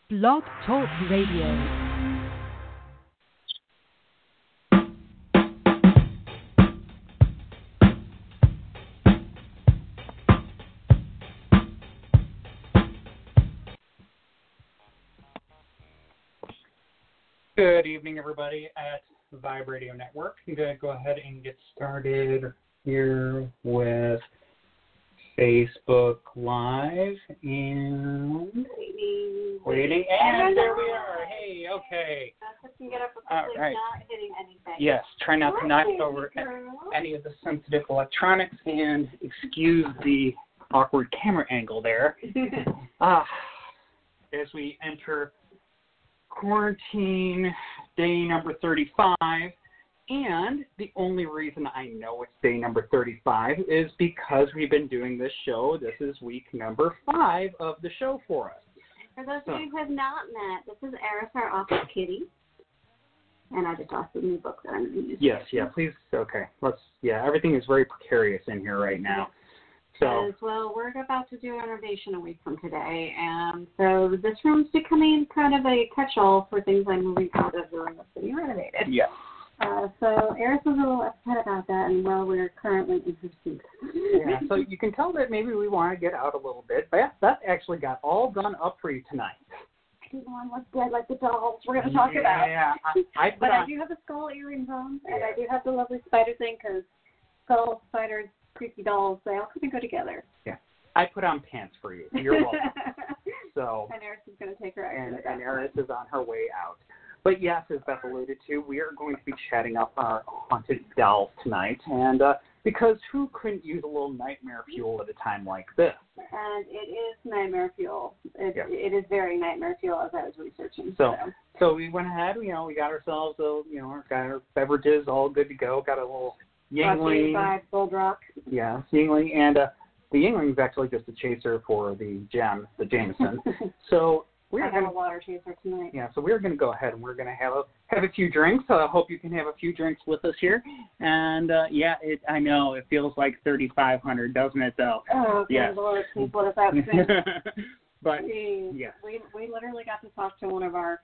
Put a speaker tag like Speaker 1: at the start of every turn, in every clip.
Speaker 1: Blog Talk Radio.
Speaker 2: Good evening, everybody at Vibe Radio Network. I'm going to go ahead and get started here with Facebook Live and waiting. And there we are. Hey, okay. All right.
Speaker 3: Not hitting anything.
Speaker 2: Yes, try not to knock over any of the sensitive electronics, and excuse the awkward camera angle there. As we enter quarantine day number 35, and the only reason I know it's day number 35 is because we've been doing this show. This is week number 5 of the show for us.
Speaker 3: For those of you who have not met, this is Eris, our office kitty, and I just lost the new book that I'm going to use.
Speaker 2: Yes, yeah, please, okay. Everything is very precarious in here right now. So,
Speaker 3: as well, we're about to do Innovation a week from today, and so this room's becoming kind of a catch-all for things I'm moving out of the room that's being renovated.
Speaker 2: Yeah.
Speaker 3: So Eris was a little upset about that, and we're currently in her seat.
Speaker 2: Yeah, so you can tell that maybe we want to get out a little bit, but that actually got all done up for you tonight.
Speaker 3: I didn't want to look dead like the dolls we're going to talk about.
Speaker 2: Yeah,
Speaker 3: I do have the skull earrings on, and I do have the lovely spider thing, because skull, spiders, creepy dolls, they all kind of go together.
Speaker 2: Yeah. I put on pants for you. You're welcome. So,
Speaker 3: and Eris is going to take her out.
Speaker 2: And Eris is on her way out. But yes, as Beth alluded to, we are going to be chatting up our haunted dolls tonight. And because who couldn't use a little nightmare fuel at a time like this?
Speaker 3: And it is nightmare fuel. It is very nightmare fuel, as I was researching.
Speaker 2: So we went ahead, we got ourselves, got our beverages all good to go, got a little Yingling.
Speaker 3: By Bulldrock.
Speaker 2: Yeah, Yingling. And the Yingling is actually just a chaser for the gem, the Jameson. So
Speaker 3: I got a water chaser tonight.
Speaker 2: Yeah, so we're going to go ahead and we're going to have a few drinks. So I hope you can have a few drinks with us here. And I know it feels like 3,500, doesn't it? Though.
Speaker 3: Oh, good Lord, please let us out soon.
Speaker 2: But
Speaker 3: we literally got to talk to one of our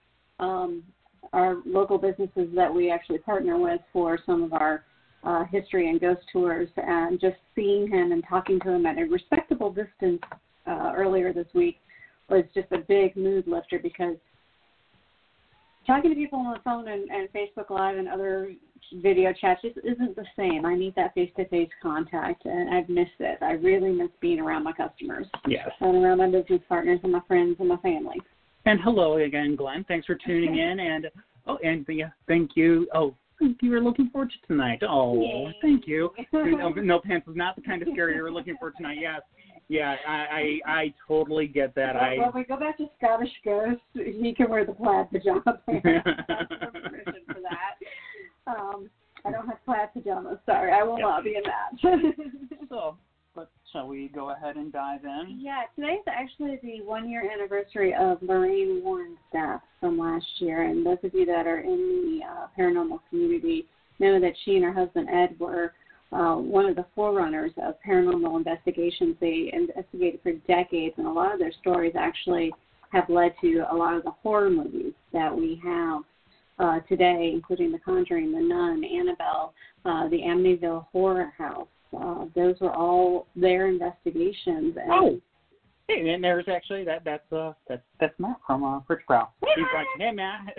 Speaker 3: local businesses that we actually partner with for some of our history and ghost tours, and just seeing him and talking to him at a respectable distance earlier this week was just a big mood lifter, because talking to people on the phone and Facebook Live and other video chats just isn't the same. I need that face-to-face contact, and I've missed it. I really miss being around my customers.
Speaker 2: Yes.
Speaker 3: And around my business partners and my friends and my family.
Speaker 2: And hello again, Glenn. Thanks for tuning in. And thank you. Oh, you were looking forward to tonight. Oh, yay. Thank you. No Pants was not the kind of scary you were looking for tonight. Yes. Yeah, I totally get that.
Speaker 3: When we go back to Scottish Ghost, he can wear the plaid pajama pants. That's permission for that. I don't have plaid pajamas. Sorry, I will not be in that.
Speaker 2: But shall we go ahead and dive in?
Speaker 3: Yeah, today's actually the 1-year anniversary of Lorraine Warren's death from last year. And those of you that are in the paranormal community know that she and her husband Ed were one of the forerunners of paranormal investigations. They investigated for decades, and a lot of their stories actually have led to a lot of the horror movies that we have today, including The Conjuring, The Nun, Annabelle, the Amityville Horror House. Those were all their investigations.
Speaker 2: And there's actually that's Matt from Fritz Brow. He's like, hey Matt.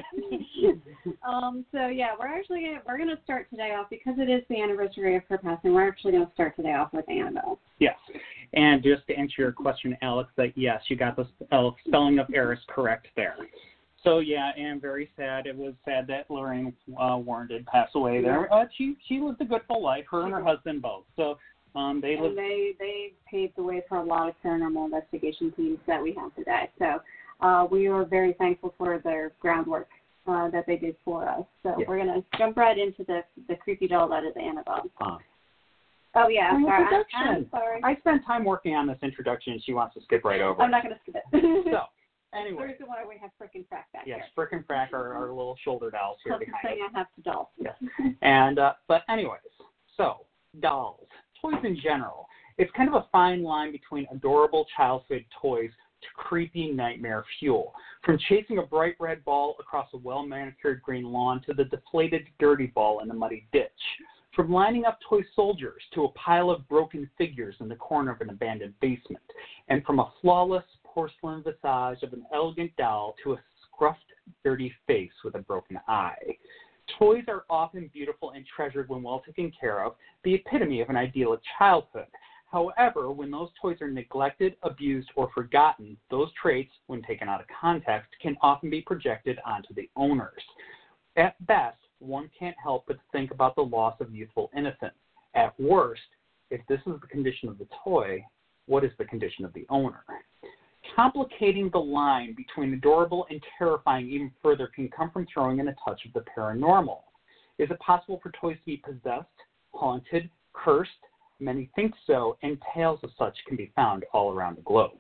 Speaker 2: We're gonna start today off, because it is the anniversary of her passing. We're actually gonna start today off with Annabelle. Yes, and just to answer your question, Alex, that yes, you got the spelling of Eris correct there. So yeah, and very sad. It was sad that Lorraine Warren did pass away there. She lived a good full life. Her and her husband both. So. They
Speaker 3: paved the way for a lot of paranormal investigation teams that we have today. So we are very thankful for their groundwork that they did for us. So we're going to jump right into the creepy doll that is Annabelle. Oh, yeah. I'm sorry.
Speaker 2: I spent time working on this introduction, and she wants to skip right over
Speaker 3: I'm not going to skip it.
Speaker 2: So, anyway.
Speaker 3: There's the one we have Frick and Frack back here.
Speaker 2: Yes, Frick and Frack are our little shoulder dolls here behind us.
Speaker 3: I have to dolls.
Speaker 2: Yes. And, but anyways, so, dolls. Toys in general. It's kind of a fine line between adorable childhood toys to creepy nightmare fuel. From chasing a bright red ball across a well-manicured green lawn to the deflated dirty ball in a muddy ditch. From lining up toy soldiers to a pile of broken figures in the corner of an abandoned basement. And from a flawless porcelain visage of an elegant doll to a scruffed, dirty face with a broken eye. Toys are often beautiful and treasured when well taken care of, the epitome of an idyllic childhood. However, when those toys are neglected, abused, or forgotten, those traits, when taken out of context, can often be projected onto the owners. At best, one can't help but think about the loss of youthful innocence. At worst, if this is the condition of the toy, what is the condition of the owner? Complicating the line between adorable and terrifying even further can come from throwing in a touch of the paranormal. Is it possible for toys to be possessed, haunted, cursed? Many think so, and tales of such can be found all around the globe.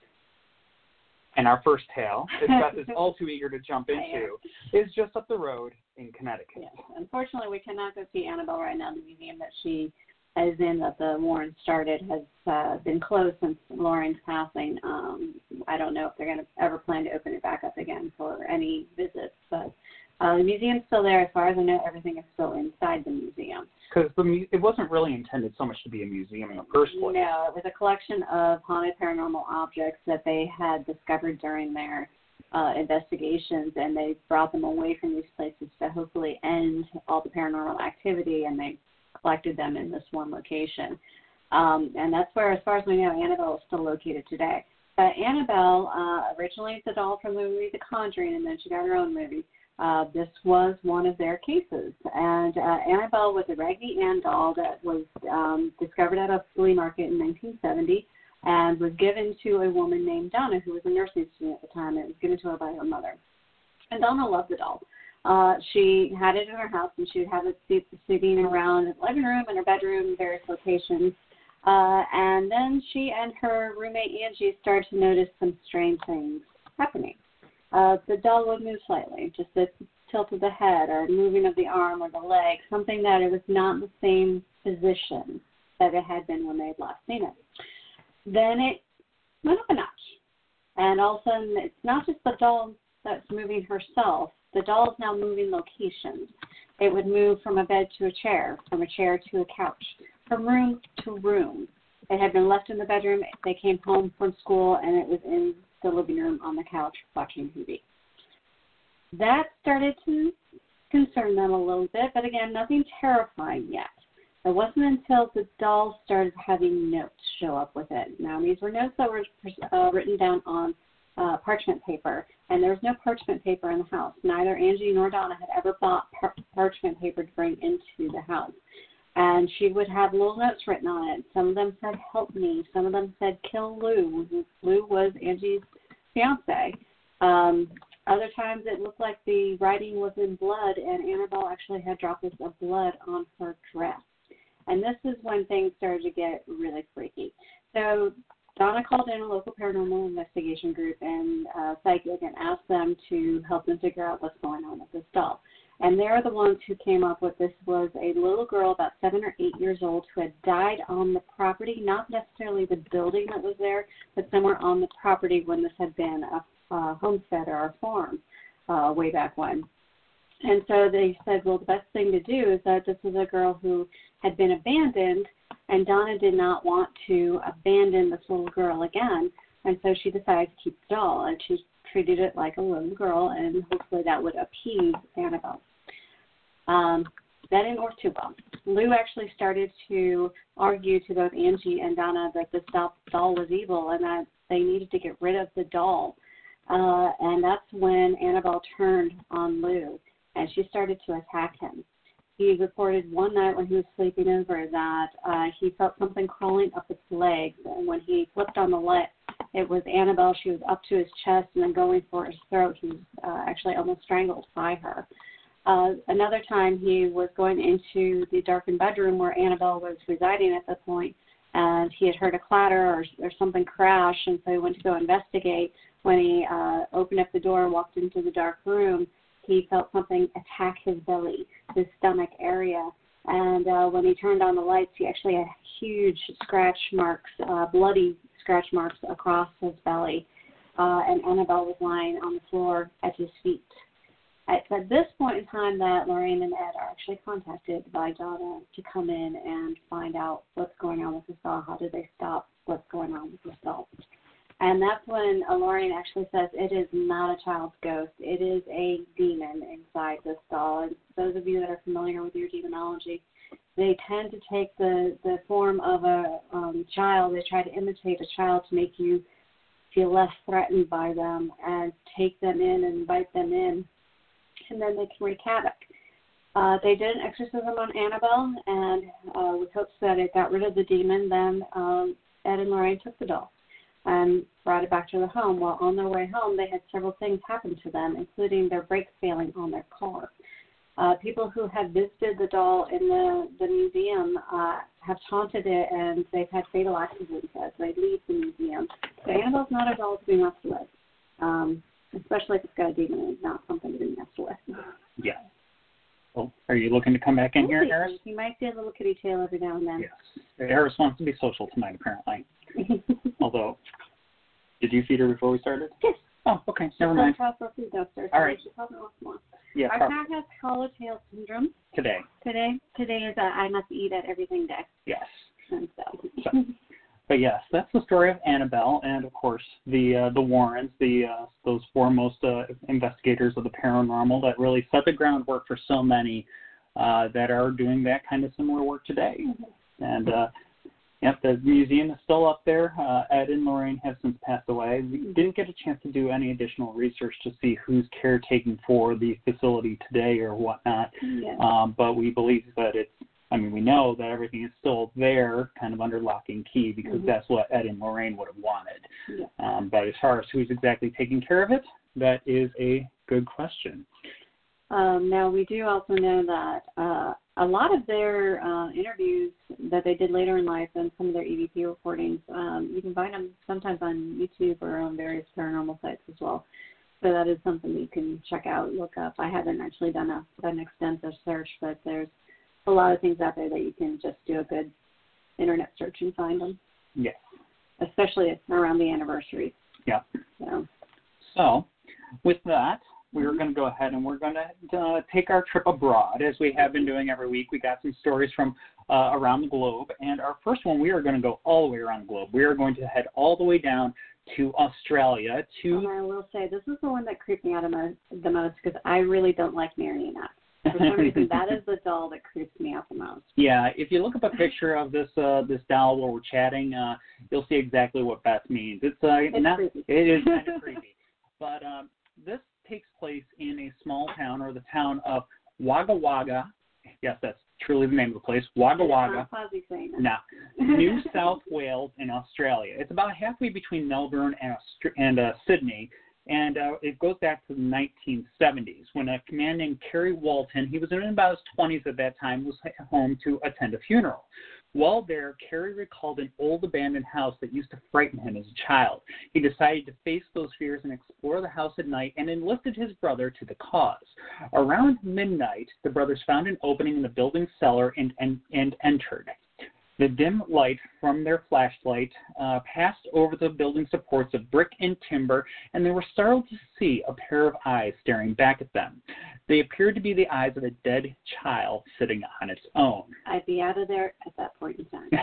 Speaker 2: And our first tale, that Beth is all too eager to jump into, is just up the road in Connecticut.
Speaker 3: Yes. Unfortunately, we cannot go see Annabelle right now. The museum that she is in, that the Warrens started, has been closed since Lorraine's passing. I don't know if they're going to ever plan to open it back up again for any visits, but the museum's still there. As far as I know, everything is still inside the museum.
Speaker 2: Because it wasn't really intended so much to be a museum in the first place.
Speaker 3: No, it was a collection of haunted paranormal objects that they had discovered during their investigations, and they brought them away from these places to hopefully end all the paranormal activity, and they collected them in this one location. And that's where, as far as we know, Annabelle is still located today. But Annabelle, originally the doll from the movie The Conjuring, and then she got her own movie. This was one of their cases. And Annabelle was a Raggedy Ann doll that was discovered at a flea market in 1970 and was given to a woman named Donna, who was a nursing student at the time. It was given to her by her mother. And Donna loved the doll. She had it in her house, and she would have it sitting around the living room and her bedroom, various locations. And then she and her roommate Angie started to notice some strange things happening. The doll would move slightly, just the tilt of the head or moving of the arm or the leg, something that it was not the same position that it had been when they had last seen it. Then it went up a notch, and all of a sudden it's not just the doll that's moving herself. The doll is now moving locations. It would move from a bed to a chair, from a chair to a couch, from room to room. It had been left in the bedroom. They came home from school, and it was in the living room on the couch watching TV. That started to concern them a little bit, but again, nothing terrifying yet. It wasn't until the doll started having notes show up with it. Now, these were notes that were written down on parchment paper, and there was no parchment paper in the house. Neither Angie nor Donna had ever bought parchment paper to bring into the house. And she would have little notes written on it. Some of them said, "Help me." Some of them said, "Kill Lou." Lou was Angie's fiance. Other times it looked like the writing was in blood, and Annabelle actually had droplets of blood on her dress. And this is when things started to get really freaky. So Donna called in a local paranormal investigation group and psychic and asked them to help them figure out what's going on with this doll. And they're the ones who came up with this was a little girl about 7 or 8 years old who had died on the property, not necessarily the building that was there, but somewhere on the property when this had been a homestead or a farm way back when. And so they said, well, the best thing to do is that this is a girl who had been abandoned, and Donna did not want to abandon this little girl again, and so she decided to keep the doll, and she treated it like a little girl, and hopefully that would appease Annabelle. That didn't work too well. Lou actually started to argue to both Angie and Donna that this doll was evil and that they needed to get rid of the doll. And that's when Annabelle turned on Lou, and she started to attack him. He reported one night when he was sleeping over that he felt something crawling up his legs, and when he flipped on the light, it was Annabelle. She was up to his chest and then going for his throat. He was actually almost strangled by her. Another time he was going into the darkened bedroom where Annabelle was residing at the point, and he had heard a clatter or something crash, and so he went to go investigate. When he opened up the door and walked into the dark room, he felt something attack his belly, his stomach area. And when he turned on the lights, he actually had huge scratch marks, bloody scratch marks across his belly. and Annabelle was lying on the floor at his feet. It's at this point in time that Lorraine and Ed are actually contacted by Donna to come in and find out what's going on with this doll. How do they stop what's going on with this doll? And that's when Lorraine actually says it is not a child's ghost. It is a demon inside this doll. And those of you that are familiar with your demonology, they tend to take the form of a child. They try to imitate a child to make you feel less threatened by them and take them in and invite them in, and then they can wreak havoc. They did an exorcism on Annabelle, and with hopes that it got rid of the demon. Then Ed and Lorraine took the doll and brought it back to their home. While on their way home, they had several things happen to them, including their brakes failing on their car. People who had visited the doll in the museum have taunted it, and they've had fatal accidents as they leave the museum. So Annabelle's not a doll to be messed with, especially if it's got a demon. It's not something to be messed with.
Speaker 2: Yeah. Well, are you looking to come back in here, Eris?
Speaker 3: You might see a little kitty tail every now and then.
Speaker 2: Yes. Eris wants to be social tonight, apparently. Although, did you feed her before we started?
Speaker 3: Yes.
Speaker 2: Oh, okay. Never mind.
Speaker 3: Food downstairs.
Speaker 2: All right.
Speaker 3: She probably wants more.
Speaker 2: Yeah.
Speaker 3: Our cat has hollow tail syndrome.
Speaker 2: Today
Speaker 3: Today is I must eat at everything day.
Speaker 2: Yes.
Speaker 3: And so.
Speaker 2: But yes, that's the story of Annabelle, and of course the Warrens, those foremost investigators of the paranormal that really set the groundwork for so many that are doing that kind of similar work today. Mm-hmm. And yep, the museum is still up there. Ed and Lorraine have since passed away. We didn't get a chance to do any additional research to see who's caretaking for the facility today or whatnot. Yeah. But we believe that we know that everything is still there, kind of under lock and key, because that's what Ed and Lorraine would have wanted. Yeah. But as far as who's exactly taking care of it, that is a good question.
Speaker 3: Now, we do also know that a lot of their interviews that they did later in life and some of their EVP recordings, you can find them sometimes on YouTube or on various paranormal sites as well. So that is something you can check out, look up. I haven't actually done an extensive search, but there's a lot of things out there that you can just do a good internet search and find them.
Speaker 2: Yeah.
Speaker 3: Especially around the anniversary.
Speaker 2: Yeah. So with that, we're going to go ahead and we're going to take our trip abroad, as we have been doing every week. We got some stories from around the globe, and our first one, we are going to go all the way around the globe. We are going to head all the way down to Australia. And
Speaker 3: I will say, this is the one that creeped me out the most, because I really don't like marionettes. For some reason, that is the doll that creeps me out the most.
Speaker 2: Yeah, if you look up a picture of this doll while we're chatting, you'll see exactly what Beth means. It's creepy. It is kind of creepy. But this takes place in a small town, or the town of Wagga Wagga. Yes, that's truly the name of the place. Wagga Wagga. No, New South Wales in Australia. It's about halfway between Melbourne and Sydney. And it goes back to the 1970s when a man named Kerry Walton, he was in about his 20s at that time, was home to attend a funeral. While there, Kerry recalled an old abandoned house that used to frighten him as a child. He decided to face those fears and explore the house at night and enlisted his brother to the cause. Around midnight, the brothers found an opening in the building's cellar and entered. The dim light from their flashlight passed over the building supports of brick and timber, and they were startled to see a pair of eyes staring back at them. They appeared to be the eyes of a dead child sitting on its own.
Speaker 3: I'd be out of there at that point in time.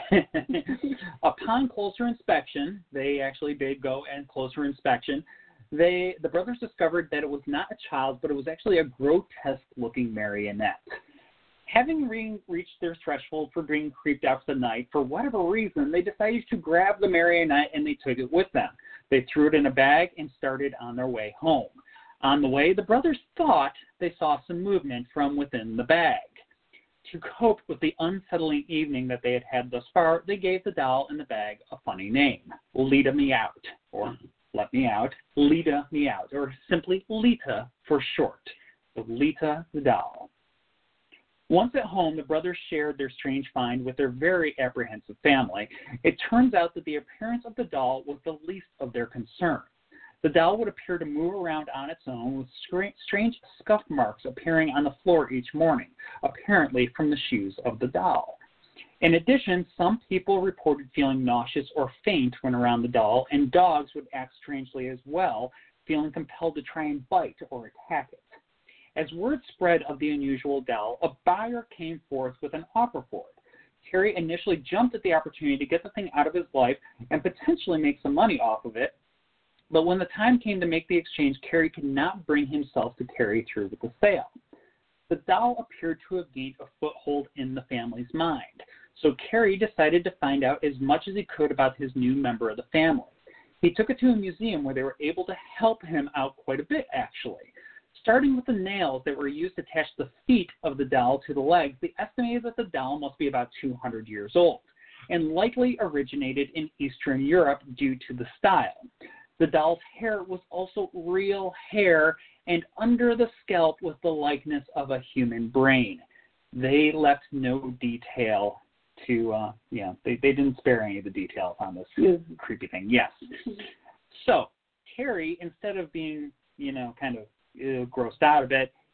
Speaker 2: Upon closer inspection, they actually did go and closer inspection. The brothers discovered that it was not a child, but it was actually a grotesque-looking marionette. Having reached their threshold for being creeped out for the night, for whatever reason, they decided to grab the marionette and they took it with them. They threw it in a bag and started on their way home. On the way, the brothers thought they saw some movement from within the bag. To cope with the unsettling evening that they had had thus far, they gave the doll in the bag a funny name, Lita Me Out, or Let Me Out, Lita Me Out, or simply Lita for short. So Lita the doll. Once at home, the brothers shared their strange find with their very apprehensive family. It turns out that the appearance of the doll was the least of their concern. The doll would appear to move around on its own with strange scuff marks appearing on the floor each morning, apparently from the shoes of the doll. In addition, some people reported feeling nauseous or faint when around the doll, and dogs would act strangely as well, feeling compelled to try and bite or attack it. As word spread of the unusual doll, a buyer came forth with an offer for it. Cary initially jumped at the opportunity to get the thing out of his life and potentially make some money off of it, but when the time came to make the exchange, Cary could not bring himself to carry through with the sale. The doll appeared to have gained a foothold in the family's mind, so Cary decided to find out as much as he could about his new member of the family. He took it to a museum where they were able to help him out quite a bit, actually. Starting with the nails that were used to attach the feet of the doll to the legs, they estimated that the doll must be about 200 years old and likely originated in Eastern Europe due to the style. The doll's hair was also real hair, and under the scalp was the likeness of a human brain. They left no detail to, they didn't spare any of the details on this creepy thing. Yes. So Cary, instead of being, kind of grossed out of it,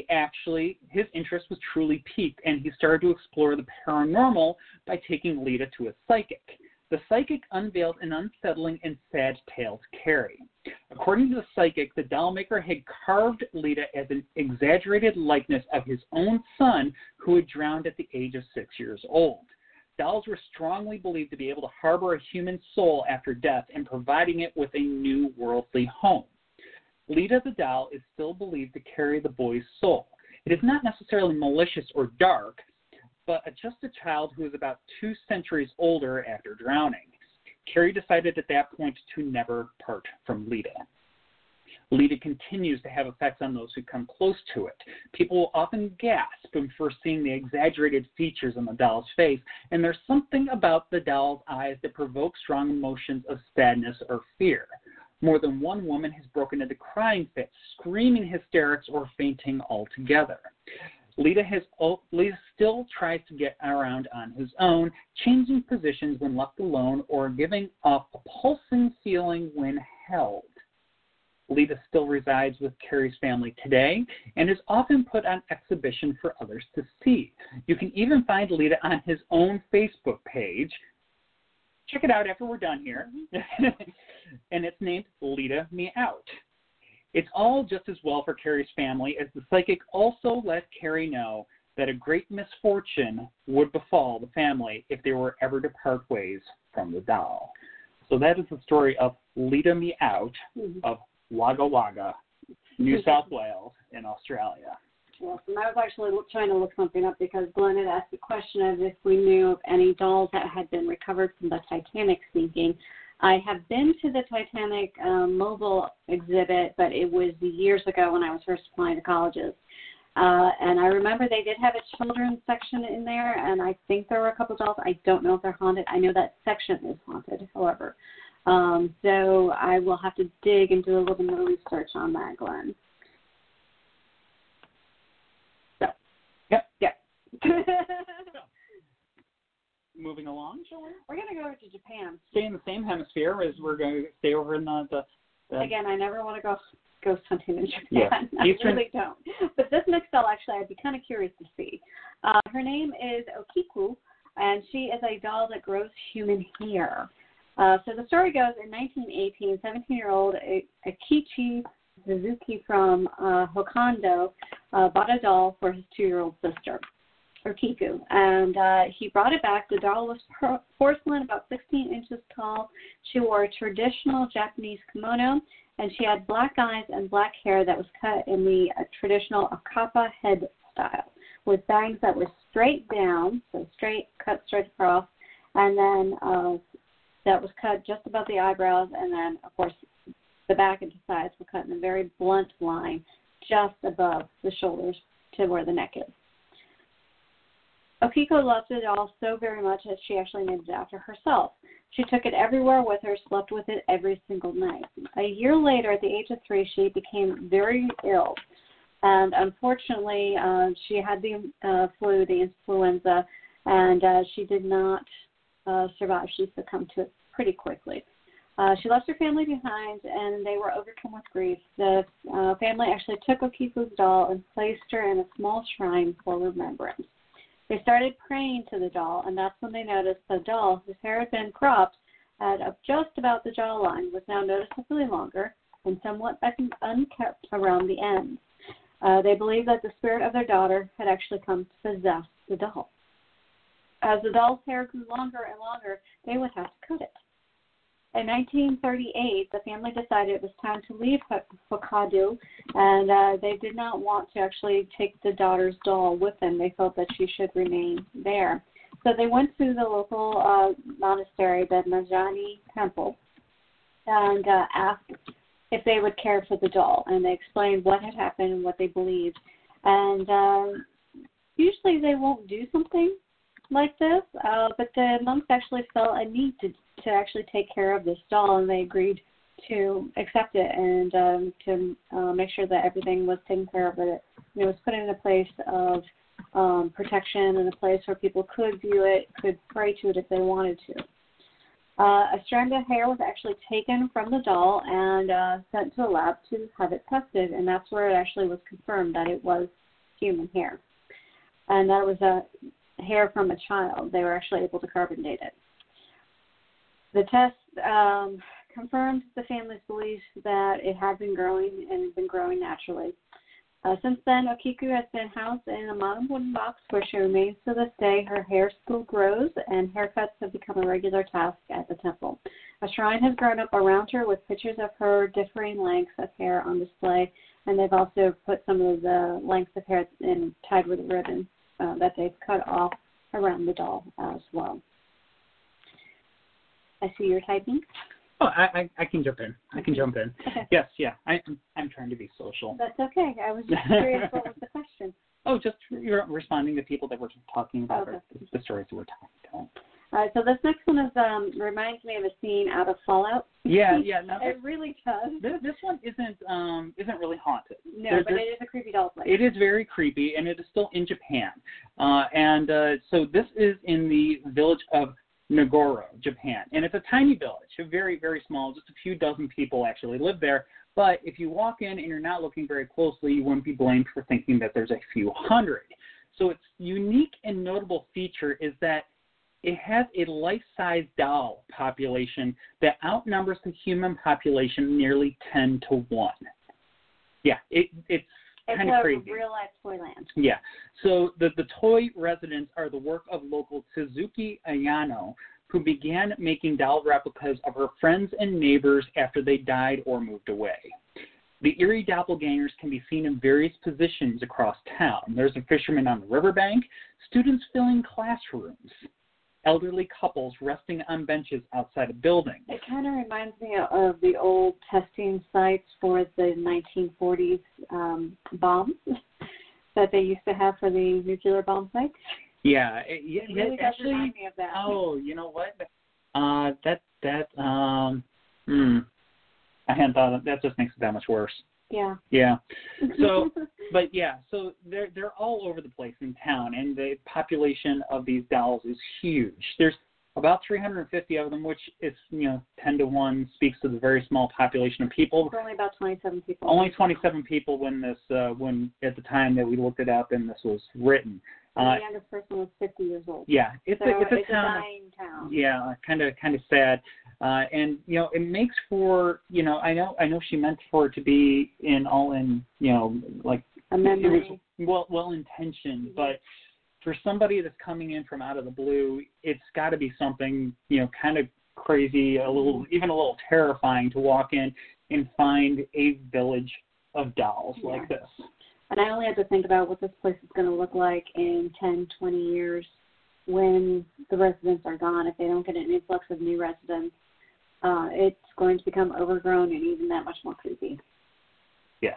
Speaker 2: his interest was truly piqued, and he started to explore the paranormal by taking Lita to a psychic. The psychic unveiled an unsettling and sad tale to Cary. According to the psychic, the doll maker had carved Lita as an exaggerated likeness of his own son who had drowned at the age of 6 years old. Dolls were strongly believed to be able to harbor a human soul after death and providing it with a new worldly home. Lita the doll is still believed to carry the boy's soul. It is not necessarily malicious or dark, but just a child who is about 2 centuries older after drowning. Cary decided at that point to never part from Lita. Lita continues to have effects on those who come close to it. People will often gasp when first seeing the exaggerated features on the doll's face, and there's something about the doll's eyes that provokes strong emotions of sadness or fear. More than one woman has broken into crying fits, screaming hysterics, or fainting altogether. Lita still tries to get around on his own, changing positions when left alone or giving off a pulsing feeling when held. Lita still resides with Cary's family today and is often put on exhibition for others to see. You can even find Lita on his own Facebook page. Check it out after we're done here. And it's named Lita Me Out. It's all just as well for Cary's family, as the psychic also let Cary know that a great misfortune would befall the family if they were ever to part ways from the doll. So that is the story of Lita Me Out of Wagga Wagga, New South Wales in Australia.
Speaker 3: Yes, and I was actually trying to look something up because Glenn had asked the question of if we knew of any dolls that had been recovered from the Titanic sinking. I have been to the Titanic mobile exhibit, but it was years ago when I was first applying to colleges. And I remember they did have a children's section in there, and I think there were a couple dolls. I don't know if they're haunted. I know that section is haunted, however. So I will have to dig and do a little bit more research on that, Glenn. So,
Speaker 2: yep.
Speaker 3: So,
Speaker 2: moving along, shall we?
Speaker 3: We're going to go over to Japan.
Speaker 2: Stay in the same hemisphere as we're going to stay over in the
Speaker 3: Again, I never want to go ghost hunting in Japan.
Speaker 2: Yeah.
Speaker 3: I really don't. But this next doll, actually, I'd be kind of curious to see. Her name is Okiku, and she is a doll that grows human hair. So the story goes, in 1918, 17-year-old Akichi Suzuki from Hokkaido bought a doll for his 2-year-old sister, Okiku, and he brought it back. The doll was porcelain, about 16 inches tall. She wore a traditional Japanese kimono, and she had black eyes and black hair that was cut in the traditional akapa head style, with bangs that were straight down, so cut straight across, and then that was cut just above the eyebrows, and then, of course, the back and the sides were cut in a very blunt line just above the shoulders to where the neck is. Okiko loved the doll so very much that she actually named it after herself. She took it everywhere with her, slept with it every single night. A year later, at the age of 3, she became very ill. And unfortunately, she had the flu, the influenza, and she did not survive. She succumbed to it pretty quickly. She left her family behind, and they were overcome with grief. The family actually took Okiko's doll and placed her in a small shrine for remembrance. They started praying to the doll, and that's when they noticed the doll, whose hair had been cropped at just about the jawline, was now noticeably longer and somewhat unkempt around the ends. They believed that the spirit of their daughter had actually come to possess the doll. As the doll's hair grew longer and longer, they would have to cut it. In 1938, the family decided it was time to leave Hokkaido, and they did not want to actually take the daughter's doll with them. They felt that she should remain there. So they went to the local monastery, the Najani Temple, and asked if they would care for the doll. And they explained what had happened and what they believed. And usually they won't do something like this, but the monks actually felt a need to actually take care of this doll, and they agreed to accept it and to make sure that everything was taken care of. It was put in a place of protection and a place where people could view it, could pray to it if they wanted to. A strand of hair was actually taken from the doll and sent to a lab to have it tested, and that's where it actually was confirmed that it was human hair. And that was a hair from a child. They were actually able to carbon date it. The test confirmed the family's belief that it had been growing and had been growing naturally. Since then, Okiku has been housed in a modern wooden box where she remains to this day. Her hair still grows, and haircuts have become a regular task at the temple. A shrine has grown up around her with pictures of her differing lengths of hair on display, and they've also put some of the lengths of hair in tied with a ribbon that they've cut off around the doll as well. I see you're typing.
Speaker 2: Oh, I can jump in. Yes, yeah. I'm trying to be social.
Speaker 3: That's okay. I was just curious what was the question.
Speaker 2: Oh, just you're responding to people that were just talking about the stories that we're talking about.
Speaker 3: So this next one is reminds me of a scene out of Fallout.
Speaker 2: Yeah. No,
Speaker 3: it really does.
Speaker 2: This one isn't really haunted.
Speaker 3: No, but it is a creepy doll place.
Speaker 2: It is very creepy, and it is still in Japan. So this is in the village of Nagoro, Japan. And it's a tiny village, a very, very small, just a few dozen people actually live there. But if you walk in and you're not looking very closely, you wouldn't be blamed for thinking that there's a few hundred. So its unique and notable feature is that it has a life-size doll population that outnumbers the human population nearly 10 to 1. Yeah, it's kind of crazy.
Speaker 3: It's a real-life toyland.
Speaker 2: Yeah. So the toy residents are the work of local Suzuki Ayano, who began making doll replicas of her friends and neighbors after they died or moved away. The eerie doppelgangers can be seen in various positions across town. There's a fisherman on the riverbank, students filling classrooms, elderly couples resting on benches outside a building.
Speaker 3: It kind of reminds me of the old testing sites for the 1940s bombs that they used to have for the nuclear bomb sites.
Speaker 2: Yeah,
Speaker 3: it really does remind me of that.
Speaker 2: Oh, you know what? I hadn't thought of that. Just makes it that much worse.
Speaker 3: Yeah.
Speaker 2: Yeah. So, but yeah, so they're all over the place in town, and the population of these dolls is huge. There's about 350 of them, which is 10 to 1, speaks to the very small population of people.
Speaker 3: It's only about 27 people.
Speaker 2: Only 27 people when at the time that we looked it up and this was written.
Speaker 3: The youngest person was 50 years old.
Speaker 2: Yeah, it's a
Speaker 3: dying town.
Speaker 2: Yeah, kind of sad, and it makes for I know she meant for it to be like
Speaker 3: a memory.
Speaker 2: It was well intentioned, but for somebody that's coming in from out of the blue, it's got to be something kind of crazy, even a little terrifying to walk in and find a village of dolls like this.
Speaker 3: And I only have to think about what this place is going to look like in 10, 20 years when the residents are gone. If they don't get an influx of new residents, it's going to become overgrown and even that much more creepy.
Speaker 2: Yes.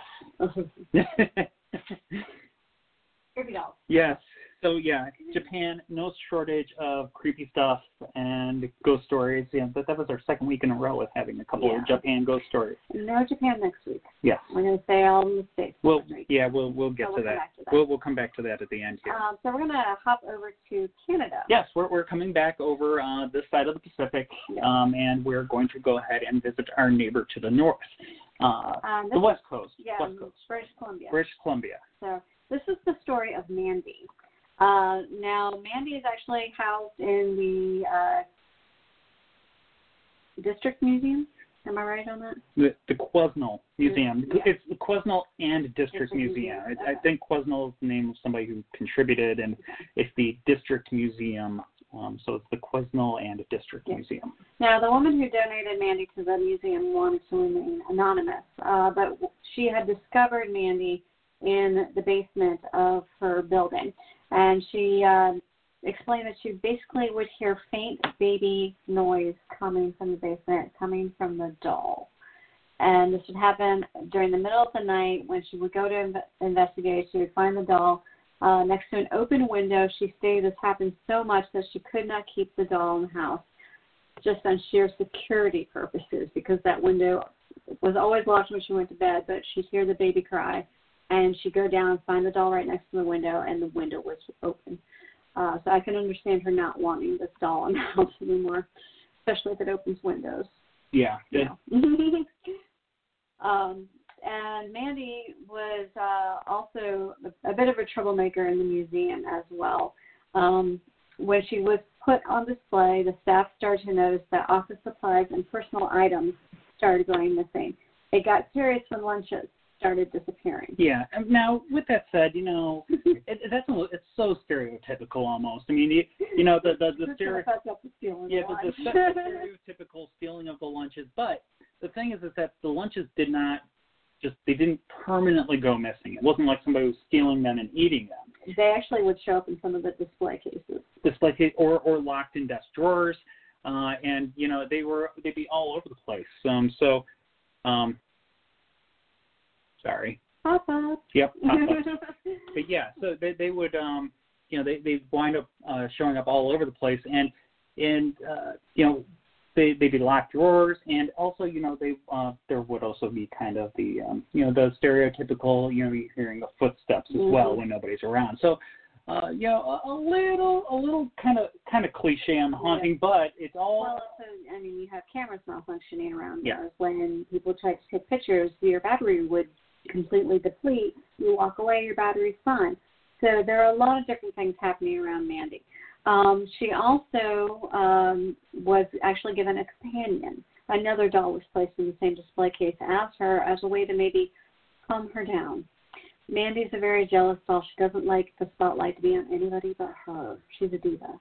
Speaker 3: Creepy dolls.
Speaker 2: Yes. So, Japan, no shortage of creepy stuff and ghost stories. Yeah, but that was our second week in a row with having a couple of Japan ghost stories.
Speaker 3: No Japan next week.
Speaker 2: Yes.
Speaker 3: We're going to stay all in the States.
Speaker 2: We'll get to that. We'll come back to that at the end here.
Speaker 3: So we're going to hop over to Canada.
Speaker 2: Yes, we're coming back over this side of the Pacific, and we're going to go ahead and visit our neighbor to the north, the West Coast.
Speaker 3: Yeah,
Speaker 2: West Coast.
Speaker 3: British Columbia.
Speaker 2: British Columbia.
Speaker 3: So this is the story of Mandy. Now, Mandy is actually housed in the District Museum. Am I right on that?
Speaker 2: The Quesnel Museum.
Speaker 3: Yeah.
Speaker 2: It's the Quesnel and District Museum.
Speaker 3: Okay.
Speaker 2: I think Quesnel is the name of somebody who contributed, and it's the District Museum. So it's the Quesnel and District Museum.
Speaker 3: Now, the woman who donated Mandy to the museum wanted to remain anonymous, but she had discovered Mandy in the basement of her building, and she explained that she basically would hear faint baby noise coming from the basement, coming from the doll. And this would happen during the middle of the night when she would go to investigate. She would find the doll next to an open window. She stated this happened so much that she could not keep the doll in the house, just on sheer security purposes, because that window was always locked when she went to bed, but she'd hear the baby cry, and she'd go down and find the doll right next to the window, and the window was open. So I can understand her not wanting this doll in the house anymore, especially if it opens windows.
Speaker 2: Yeah.
Speaker 3: And Mandy was also a bit of a troublemaker in the museum as well. When she was put on display, the staff started to notice that office supplies and personal items started going missing. It got serious when lunches started disappearing.
Speaker 2: Yeah. And now, with that said, it's so stereotypical almost. I mean, the stereotypical stealing of the lunches. But the thing is that the lunches they didn't permanently go missing. It wasn't like somebody was stealing them and eating them.
Speaker 3: They actually would show up in some of the display cases.
Speaker 2: Or locked in desk drawers, and they'd be all over the place. Sorry.
Speaker 3: Papa.
Speaker 2: Yep. Papa. But yeah, so they would they wind up showing up all over the place, and they'd be locked drawers, and also there would also be kind of the the stereotypical you're hearing the footsteps as well when nobody's around. So a little kind of cliche on the haunting, but it's all.
Speaker 3: Well, also, you have cameras malfunctioning around there. When people try to take pictures, your battery would completely deplete. You walk away, your battery's fine. So there are a lot of different things happening around Mandy. She also was actually given a companion. Another doll was placed in the same display case as her as a way to maybe calm her down. Mandy's a very jealous doll. She doesn't like the spotlight to be on anybody but her. She's a diva.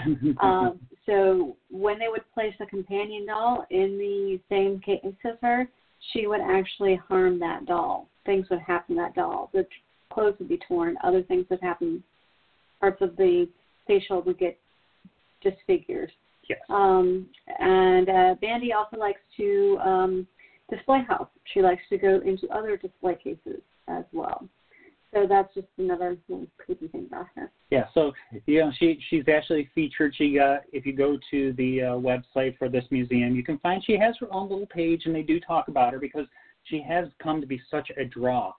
Speaker 3: So when they would place a companion doll in the same case as her, she would actually harm that doll. Things would happen to that doll. The clothes would be torn. Other things would happen. Parts of the facial would get disfigured.
Speaker 2: Yes.
Speaker 3: And Mandy also likes to display house. She likes to go into other display cases as well. So that's just another creepy thing about her.
Speaker 2: Yeah, so she's actually featured. If you go to the website for this museum, you can find she has her own little page, and they do talk about her because she has come to be such a draw.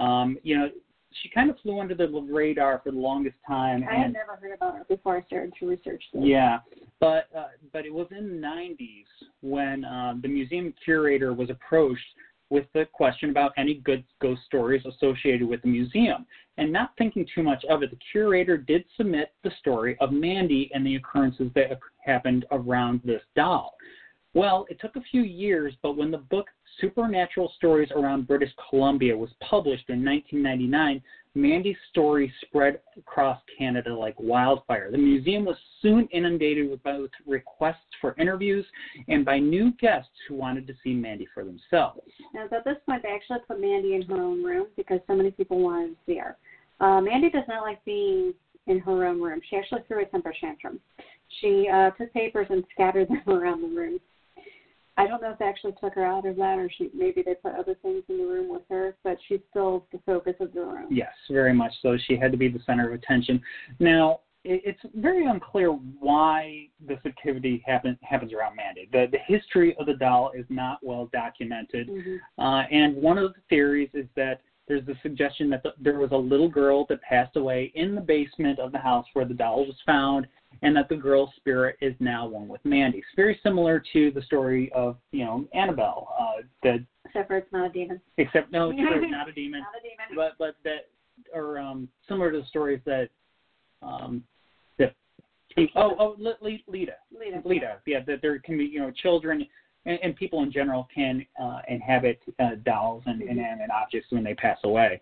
Speaker 2: She kind of flew under the radar for the longest time.
Speaker 3: I had never heard about her before I started to research this.
Speaker 2: Yeah, but it was in the 90s when the museum curator was approached with the question about any good ghost stories associated with the museum. And not thinking too much of it, the curator did submit the story of Mandy and the occurrences that happened around this doll. Well, it took a few years, but when the book Supernatural Stories Around British Columbia was published in 1999, Mandy's story spread across Canada like wildfire. The museum was soon inundated with both requests for interviews and by new guests who wanted to see Mandy for themselves.
Speaker 3: Now, at this point, they actually put Mandy in her own room because so many people wanted to see her. Mandy does not like being in her own room. She actually threw a temper tantrum. She took papers and scattered them around the room. I don't know if they actually took her out of that or maybe they put other things in the room with her, but she's still the focus of the room.
Speaker 2: Yes, very much so. She had to be the center of attention. Now, it's very unclear why this activity happens around Mandy. The history of the doll is not well documented, and one of the theories is that there's the suggestion that there was a little girl that passed away in the basement of the house where the doll was found, and that the girl's spirit is now one with Mandy. It's very similar to the story of, Annabelle.
Speaker 3: Except for it's not a demon.
Speaker 2: Except, no, it's not a demon.
Speaker 3: Not a demon.
Speaker 2: But similar to the stories that Leda. Yeah, that there can be, children and people in general can inhabit dolls and inanimate objects when they pass away.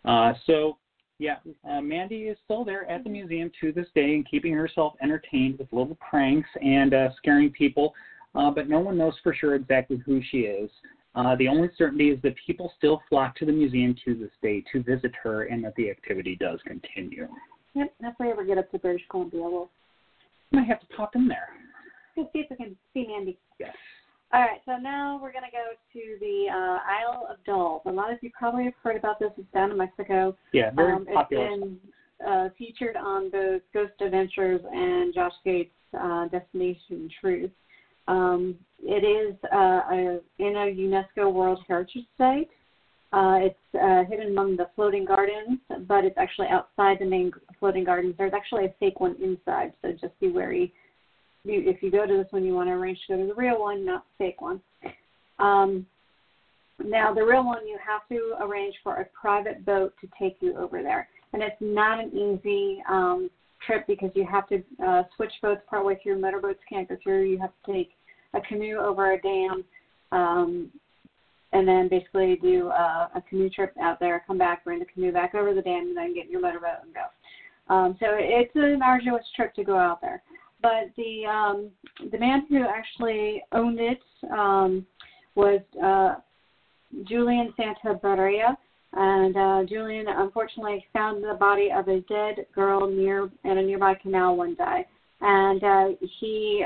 Speaker 2: Mandy is still there at the museum to this day and keeping herself entertained with little pranks and scaring people, but no one knows for sure exactly who she is. The only certainty is that people still flock to the museum to this day to visit her and that the activity does continue.
Speaker 3: Yep, if we ever get up to British Columbia, we'll
Speaker 2: might have to pop in there.
Speaker 3: Let's see if we can see Mandy.
Speaker 2: Yes.
Speaker 3: All right, so now we're going to go to the Isle of Dolls. A lot of you probably have heard about this. It's down in Mexico.
Speaker 2: Yeah, very popular.
Speaker 3: It's been featured on both Ghost Adventures and Josh Gates' Destination Truth. It is in a UNESCO World Heritage Site. It's hidden among the floating gardens, but it's actually outside the main floating gardens. There's actually a fake one inside, so just be wary. If you go to this one, you want to arrange to go to the real one, not the fake one. Now, the real one, you have to arrange for a private boat to take you over there. And it's not an easy trip because you have to switch boats partway through. Motorboats can't go through. You have to take a canoe over a dam and then basically do a canoe trip out there, come back, bring the canoe back over the dam, and then get in your motorboat and go. So it's an arduous trip to go out there. But the man who actually owned it was Julian Santabarria, and Julian unfortunately found the body of a dead girl at a nearby canal one day, and he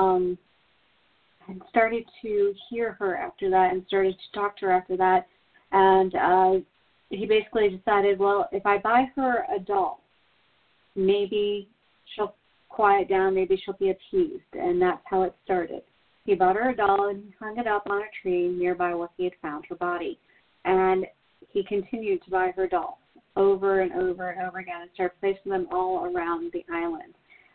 Speaker 3: had started to hear her after that and started to talk to her after that, and he basically decided, well, if I buy her a doll, maybe she'll quiet down, maybe she'll be appeased, and that's how it started. He bought her a doll and he hung it up on a tree nearby where he had found her body, and he continued to buy her dolls over and over and over again and started placing them all around the island.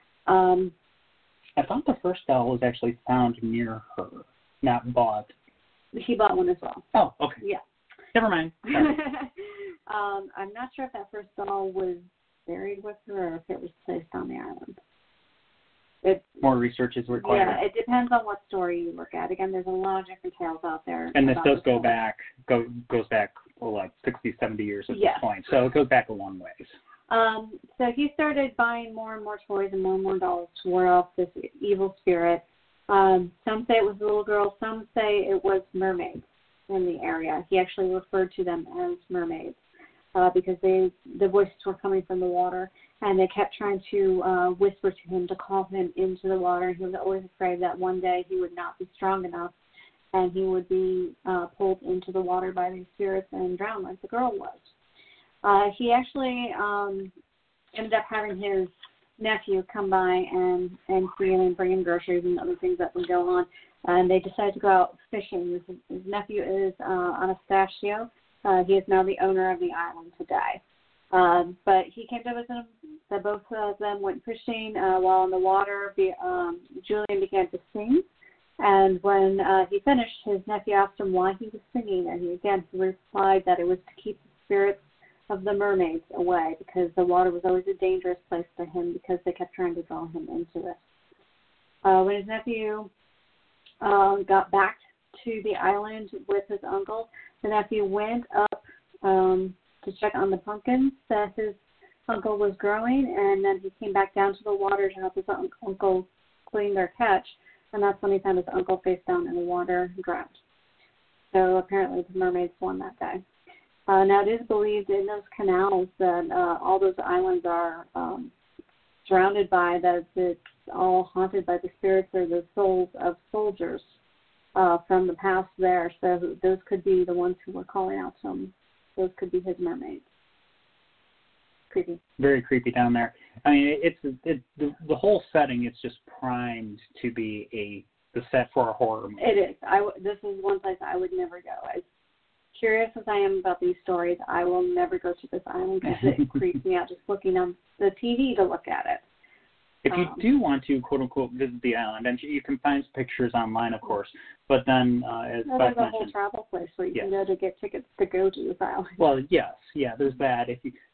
Speaker 2: I thought the first doll was actually found near her, not bought.
Speaker 3: He bought one as well.
Speaker 2: Oh, okay.
Speaker 3: Yeah.
Speaker 2: Never mind.
Speaker 3: I'm not sure if that first doll was buried with her or if it was placed on the island.
Speaker 2: More research is required.
Speaker 3: Yeah, it depends on what story you look at. Again, there's a lot of different tales out there.
Speaker 2: And this does goes back like 60, 70 years at this point. So it goes back a long ways.
Speaker 3: So he started buying more and more toys and more dolls to ward off this evil spirit. Some say it was a little girl. Some say it was mermaids in the area. He actually referred to them as mermaids because the voices were coming from the water. And they kept trying to whisper to him to call him into the water. He was always afraid that one day he would not be strong enough and he would be pulled into the water by these spirits and drowned like the girl was. He actually ended up having his nephew come by and see him and bring him groceries and other things that would go on. And they decided to go out fishing. His nephew is Anastasio. He is now the owner of the island today. But he came to visit him. Both of them went fishing. While in the water, Julian began to sing. And when he finished, his nephew asked him why he was singing. And he replied that it was to keep the spirits of the mermaids away because the water was always a dangerous place for him because they kept trying to draw him into it. When his nephew got back to the island with his uncle, the nephew went up to check on the pumpkins that his uncle was growing, and then he came back down to the water to help his uncle clean their catch, and that's when he found his uncle face down in the water and drowned. So apparently the mermaids won that day. Now it is believed in those canals that all those islands are surrounded by, that it's all haunted by the spirits or the souls of soldiers from the past there. So those could be the ones who were calling out to him. Those could be his mermaids. Creepy. Very creepy down there.
Speaker 2: I mean, the whole setting is just primed to be the set for a horror movie.
Speaker 3: It is. This is one place I would never go. As curious as I am about these stories, I will never go to this island because it creeps me out just looking on the TV to look at it.
Speaker 2: If you do want to, quote unquote, visit the island, and you can find pictures online, of course, but then as
Speaker 3: there's a whole travel place where you can go to get tickets to go to this island.
Speaker 2: Well, yes, there's that.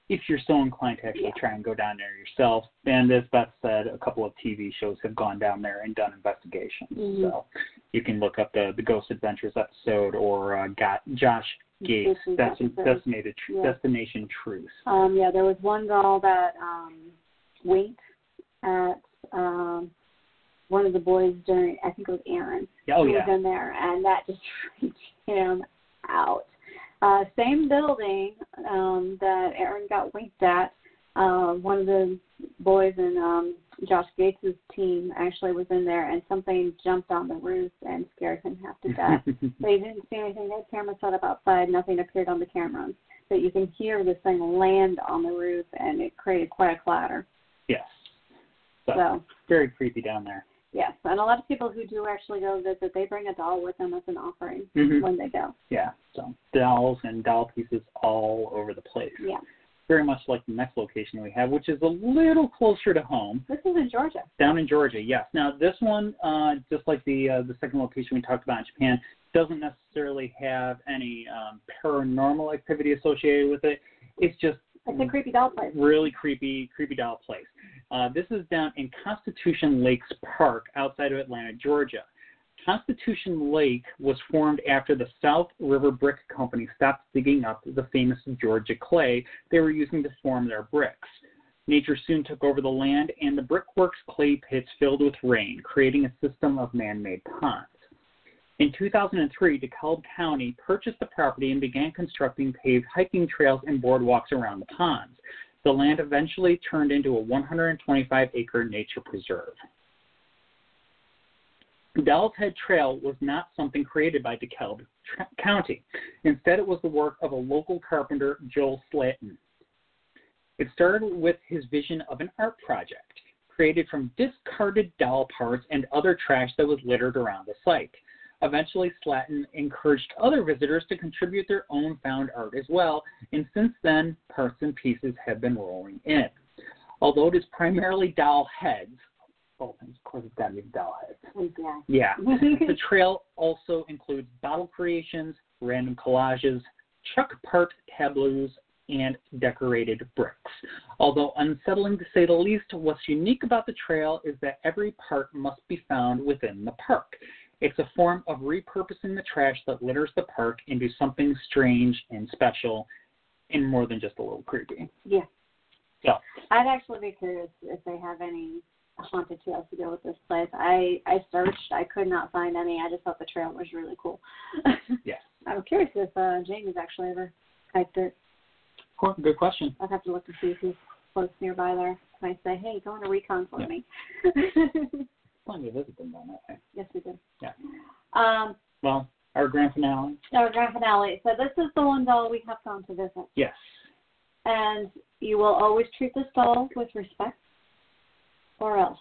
Speaker 2: if you're so inclined to actually try and go down there yourself. And as Beth said, a couple of TV shows have gone down there and done investigations. So you can look up the Ghost Adventures episode or Josh Gates, Destination Truth.
Speaker 3: There was one girl that winked at one of the boys during, I think it was Aaron, who was in there, and that just freaked him out. Same building that Aaron got winked at. One of the boys in Josh Gates' team actually was in there, and something jumped on the roof and scared him half to death. They didn't see anything. They had cameras set up outside. Nothing appeared on the cameras. But you can hear this thing land on the roof, and it created quite a clatter.
Speaker 2: Yes. So very creepy down there.
Speaker 3: Yes, and a lot of people who do actually go visit, they bring a doll with them as an offering when they go. Yeah,
Speaker 2: so dolls and doll pieces all over the place.
Speaker 3: Yeah.
Speaker 2: Very much like the next location we have, which is a little closer to home.
Speaker 3: This is in Georgia.
Speaker 2: Down in Georgia, yes. Now, this one, just like the second location we talked about in Japan, doesn't necessarily have any paranormal activity associated with it. It's a
Speaker 3: creepy doll place.
Speaker 2: Really creepy doll place. This is down in Constitution Lakes Park outside of Atlanta, Georgia. Constitution Lake was formed after the South River Brick Company stopped digging up the famous Georgia clay they were using to form their bricks. Nature soon took over the land, and the brickworks clay pits filled with rain, creating a system of man-made ponds. In 2003, DeKalb County purchased the property and began constructing paved hiking trails and boardwalks around the ponds. The land eventually turned into a 125-acre nature preserve. Devil's Head Trail was not something created by DeKalb County. Instead, it was the work of a local carpenter, Joel Slatton. It started with his vision of an art project, created from discarded doll parts and other trash that was littered around the site. Eventually, Slatton encouraged other visitors to contribute their own found art as well, and since then, parts and pieces have been rolling in. Although it is primarily doll heads, of course it's got to be doll heads. Yeah. The trail also includes bottle creations, random collages, chuck part tableaus, and decorated bricks. Although unsettling to say the least, what's unique about the trail is that every part must be found within the park. It's a form of repurposing the trash that litters the park into something strange and special and more than just a little creepy.
Speaker 3: Yeah.
Speaker 2: So
Speaker 3: I'd actually be curious if they have any haunted trails to go with this place. I searched. I could not find any. I just thought the trail was really cool.
Speaker 2: Yes.
Speaker 3: I'm curious if Jamie's actually ever hiked it.
Speaker 2: Good question.
Speaker 3: I'd have to look to see if he's close nearby there. I say, hey, go on a recon for me.
Speaker 2: Plenty to visit them down that way.
Speaker 3: Yes, we did.
Speaker 2: Yeah. Well, our grand finale.
Speaker 3: Our grand finale. So this is the one doll we have gone to visit.
Speaker 2: Yes.
Speaker 3: And you will always treat this doll with respect, or else,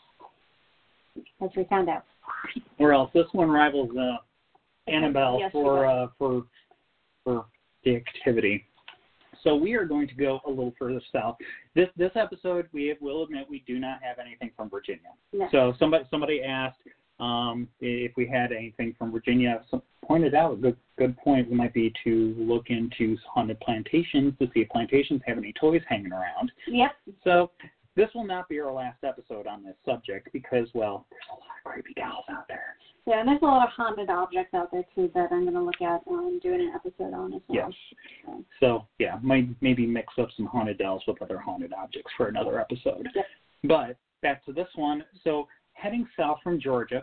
Speaker 3: as we found out.
Speaker 2: Or else. This one rivals Annabelle for the activity. So we are going to go a little further south. This episode, will admit we do not have anything from Virginia.
Speaker 3: No.
Speaker 2: So somebody asked if we had anything from Virginia. Pointed out a good point. We might be to look into haunted plantations to see if plantations have any toys hanging around.
Speaker 3: Yep.
Speaker 2: So this will not be our last episode on this subject because, well, there's a lot of creepy dolls out there.
Speaker 3: Yeah, and there's a lot of haunted objects out there, too, that I'm going to look at doing an episode on as well.
Speaker 2: Yes. So, yeah, maybe mix up some haunted dolls with other haunted objects for another episode.
Speaker 3: Yep.
Speaker 2: But back to this one. So heading south from Georgia,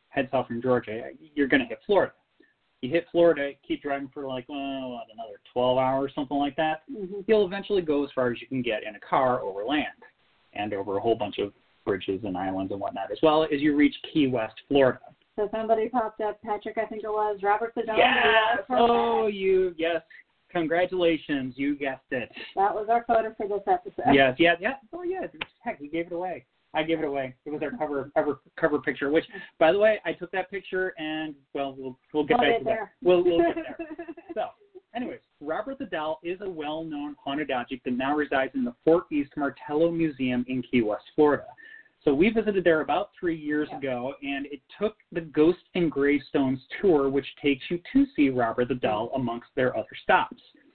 Speaker 2: you're going to hit Florida. You hit Florida, keep driving for another 12 hours, something like that.
Speaker 3: Mm-hmm.
Speaker 2: You'll eventually go as far as you can get in a car over land and over a whole bunch of bridges and islands and whatnot, as well as you reach Key West, Florida.
Speaker 3: So somebody popped up, Patrick, I think it was, Robert the Doll.
Speaker 2: Yes! Yes. Congratulations. You guessed it.
Speaker 3: That was our photo for this episode.
Speaker 2: Yes. Oh, yeah. Heck, we gave it away. I gave it away. It was our cover picture, which, by the way, I took that picture, and, well, we'll get back to that. We'll get there. So, anyways, Robert the Doll is a well-known haunted object that now resides in the Fort East Martello Museum in Key West, Florida. So we visited there about 3 years ago, and it took the Ghosts and Gravestones tour, which takes you to see Robert the Doll amongst their other stops.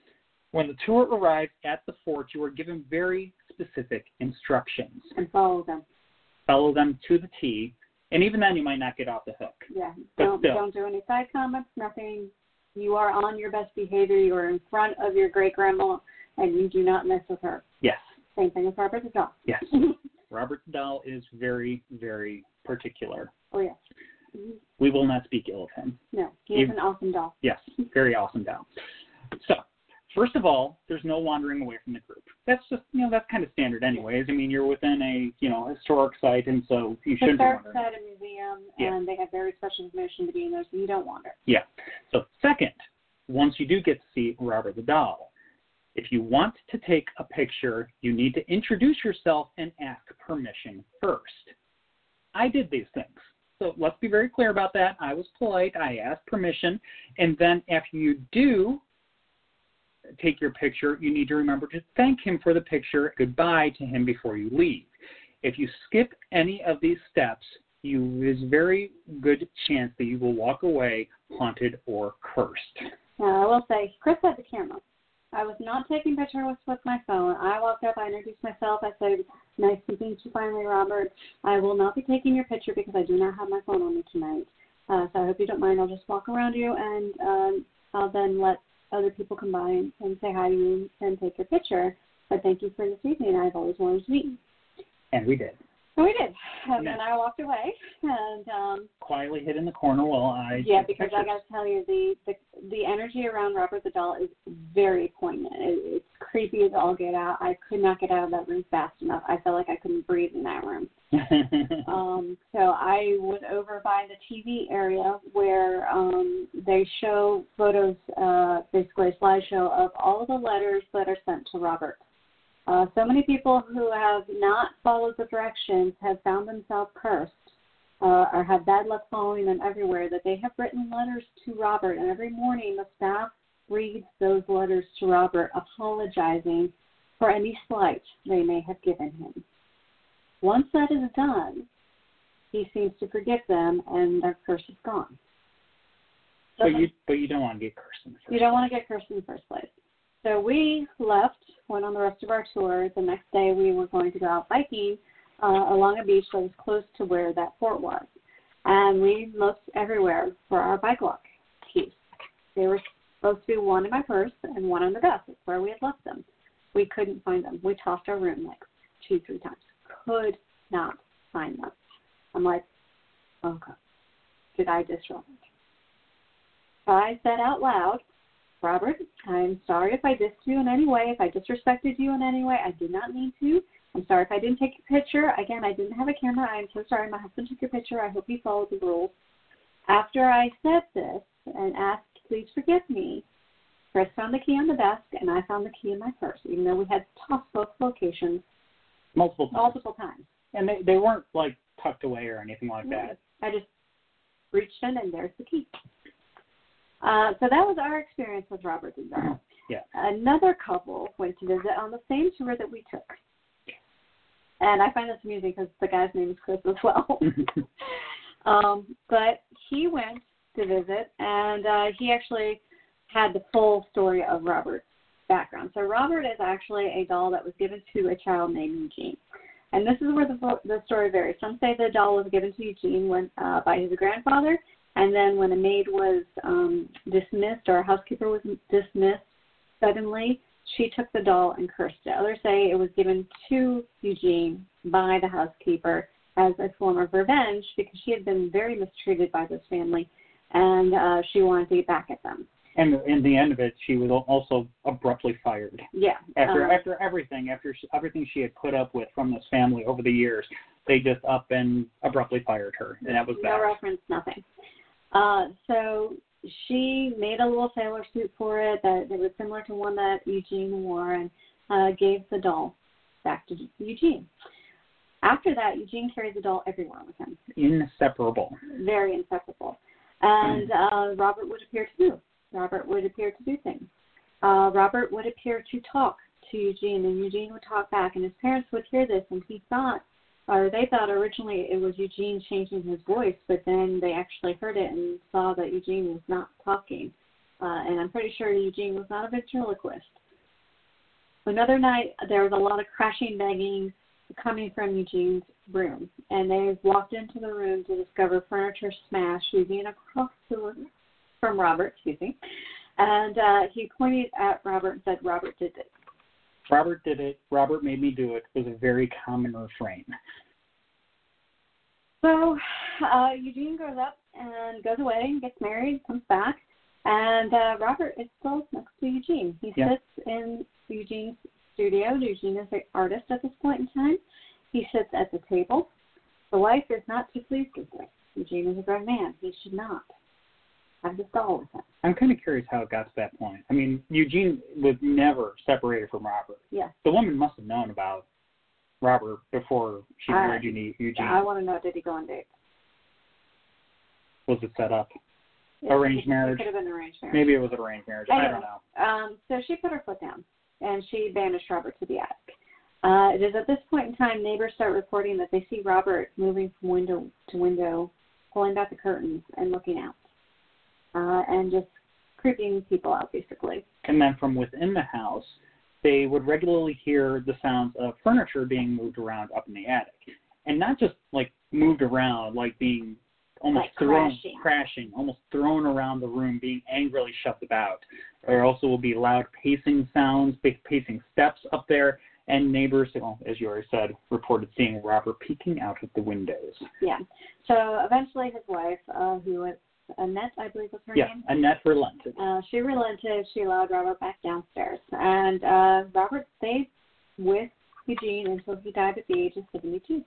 Speaker 2: When the tour arrives at the fort, you are given very specific instructions.
Speaker 3: And follow them.
Speaker 2: Follow them to the T, and even then you might not get off the hook.
Speaker 3: Yeah,
Speaker 2: But
Speaker 3: don't do any side comments, nothing. You are on your best behavior. You are in front of your great-grandma, and you do not mess with her.
Speaker 2: Yes.
Speaker 3: Same thing with Robert the doll.
Speaker 2: Yes. Robert the doll is very, very particular.
Speaker 3: Oh, yes. Mm-hmm.
Speaker 2: We will not speak ill of him.
Speaker 3: No, he is an awesome doll.
Speaker 2: Yes, very awesome doll. So, first of all, there's no wandering away from the group. That's just, that's kind of standard anyways. I mean, you're within a, historic site, and so you shouldn't be wandering.
Speaker 3: Historic site, a museum, and they have very special information to be in there, so you don't wander.
Speaker 2: Yeah. So, second, once you do get to see Robert the doll, if you want to take a picture, you need to introduce yourself and ask permission first. I did these things. So let's be very clear about that. I was polite. I asked permission. And then after you do take your picture, you need to remember to thank him for the picture, goodbye to him before you leave. If you skip any of these steps, there's a very good chance that you will walk away haunted or cursed.
Speaker 3: I will say, Chris had the camera. I was not taking pictures with my phone. I walked up, I introduced myself, I said, nice to meet you finally, Robert. I will not be taking your picture because I do not have my phone on me tonight. So I hope you don't mind. I'll just walk around you, and I'll then let other people come by and say hi to you and take your picture. But thank you for this evening. I've always wanted to meet you.
Speaker 2: And we did.
Speaker 3: So we did. And then I walked away and
Speaker 2: quietly hid in the corner while I
Speaker 3: because I got to tell you, the energy around Robert the doll is very poignant. It's creepy as all get out. I could not get out of that room fast enough. I felt like I couldn't breathe in that room. So I was over by the TV area where they show photos, basically a slideshow of all the letters that are sent to Robert. So many people who have not followed the directions have found themselves cursed or have bad luck following them everywhere, that they have written letters to Robert, and every morning the staff reads those letters to Robert apologizing for any slight they may have given him. Once that is done, he seems to forgive them, and their curse is gone.
Speaker 2: But you don't want to get cursed in the first place.
Speaker 3: You don't want to get cursed in the first place. So we left, went on the rest of our tour. The next day we were going to go out biking along a beach that was close to where that fort was. And we looked everywhere for our bike lock keys. They were supposed to be one in my purse and one on the desk. That's where we had left them. We couldn't find them. We tossed our room like 2-3 times. Could not find them. I'm like, oh God, did I disrupt it? So I said out loud, Robert, I'm sorry if I dissed you in any way, if I disrespected you in any way. I did not mean to. I'm sorry if I didn't take your picture. Again, I didn't have a camera. I'm so sorry. My husband took your picture. I hope you followed the rules. After I said this and asked, please forgive me, Chris found the key on the desk, and I found the key in my purse, even though we had tossed both locations multiple times.
Speaker 2: And they weren't, like, tucked away or anything like that.
Speaker 3: I just reached in, and there's the key. So that was our experience with Robert the doll.
Speaker 2: Yeah.
Speaker 3: Another couple went to visit on the same tour that we took. And I find this amusing because the guy's name is Chris as well. But he went to visit, and he actually had the full story of Robert's background. So Robert is actually a doll that was given to a child named Eugene. And this is where the story varies. Some say the doll was given to Eugene by his grandfather, and then when a maid was dismissed or a housekeeper was dismissed suddenly, she took the doll and cursed it. Others say it was given to Eugene by the housekeeper as a form of revenge because she had been very mistreated by this family, and she wanted to get back at them.
Speaker 2: And in the end of it, she was also abruptly fired.
Speaker 3: Yeah.
Speaker 2: After everything she had put up with from this family over the years, they just up and abruptly fired her, and that was that.
Speaker 3: No reference, nothing. So she made a little sailor suit for it that was similar to one that Eugene wore, and gave the doll back to Eugene. After that, Eugene carried the doll everywhere with him.
Speaker 2: Inseparable.
Speaker 3: Very inseparable. And Robert would appear to move. Robert would appear to do things. Robert would appear to talk to Eugene, and Eugene would talk back, and his parents would hear this, and they thought originally it was Eugene changing his voice, but then they actually heard it and saw that Eugene was not talking. And I'm pretty sure Eugene was not a ventriloquist. Another night, there was a lot of crashing, banging coming from Eugene's room, and they walked into the room to discover furniture smashed, leaving across the room from Robert, and he pointed at Robert and said, "Robert did it."
Speaker 2: Robert did it. Robert made me do it was a very common refrain.
Speaker 3: So Eugene grows up and goes away and gets married, comes back, and Robert is still next to Eugene. He sits in Eugene's studio. Eugene is an artist at this point in time. He sits at the table. The wife is not too pleased with this. Eugene is a grown man. He should not have this doll with him.
Speaker 2: I'm kind of curious how it got to that point. I mean, Eugene was never separated from Robert.
Speaker 3: Yes.
Speaker 2: The woman must have known about Robert before she married Eugene.
Speaker 3: I want to know, did he go on dates?
Speaker 2: Was it set up? Arranged marriage?
Speaker 3: It could have been arranged marriage.
Speaker 2: Maybe it was an arranged marriage. I don't know.
Speaker 3: So she put her foot down, and she banished Robert to the attic. It is at this point in time neighbors start reporting that they see Robert moving from window to window, pulling back the curtains and looking out, and just creeping people out, basically.
Speaker 2: And then from within the house, they would regularly hear the sounds of furniture being moved around up in the attic. And not just, like, moved around, like being almost crashing, almost thrown around the room, being angrily shoved about. There also will be loud pacing sounds, pacing steps up there, and neighbors, as you already said, reported seeing Robert peeking out of the windows.
Speaker 3: Yeah. So eventually his wife, who was Annette, I believe was her name.
Speaker 2: Yeah, Annette relented.
Speaker 3: She relented. She allowed Robert back downstairs. And Robert stayed with Eugene until he died at the age of 72.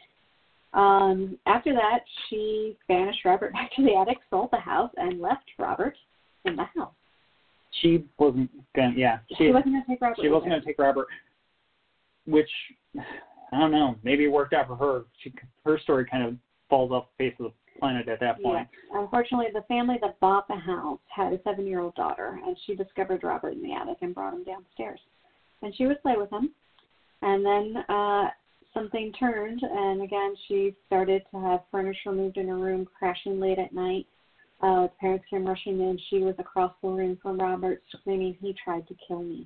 Speaker 3: After that, she banished Robert back to the attic, sold the house, and left Robert in the house.
Speaker 2: She wasn't going to,
Speaker 3: She wasn't going to take Robert.
Speaker 2: She wasn't going to take Robert, which, I don't know, maybe it worked out for her. Her story kind of falls off the face of the planet at that point.
Speaker 3: Yeah. Unfortunately, the family that bought the house had a 7-year-old daughter, and she discovered Robert in the attic and brought him downstairs. And she would play with him. And then something turned, and again, she started to have furniture moved in her room, crashing late at night. The parents came rushing in. She was across the room from Robert, screaming, "He tried to kill me."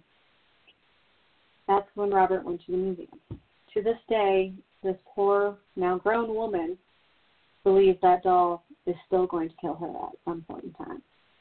Speaker 3: That's when Robert went to the museum. To this day, this poor, now grown woman believes that doll is still going to kill her at some point in time.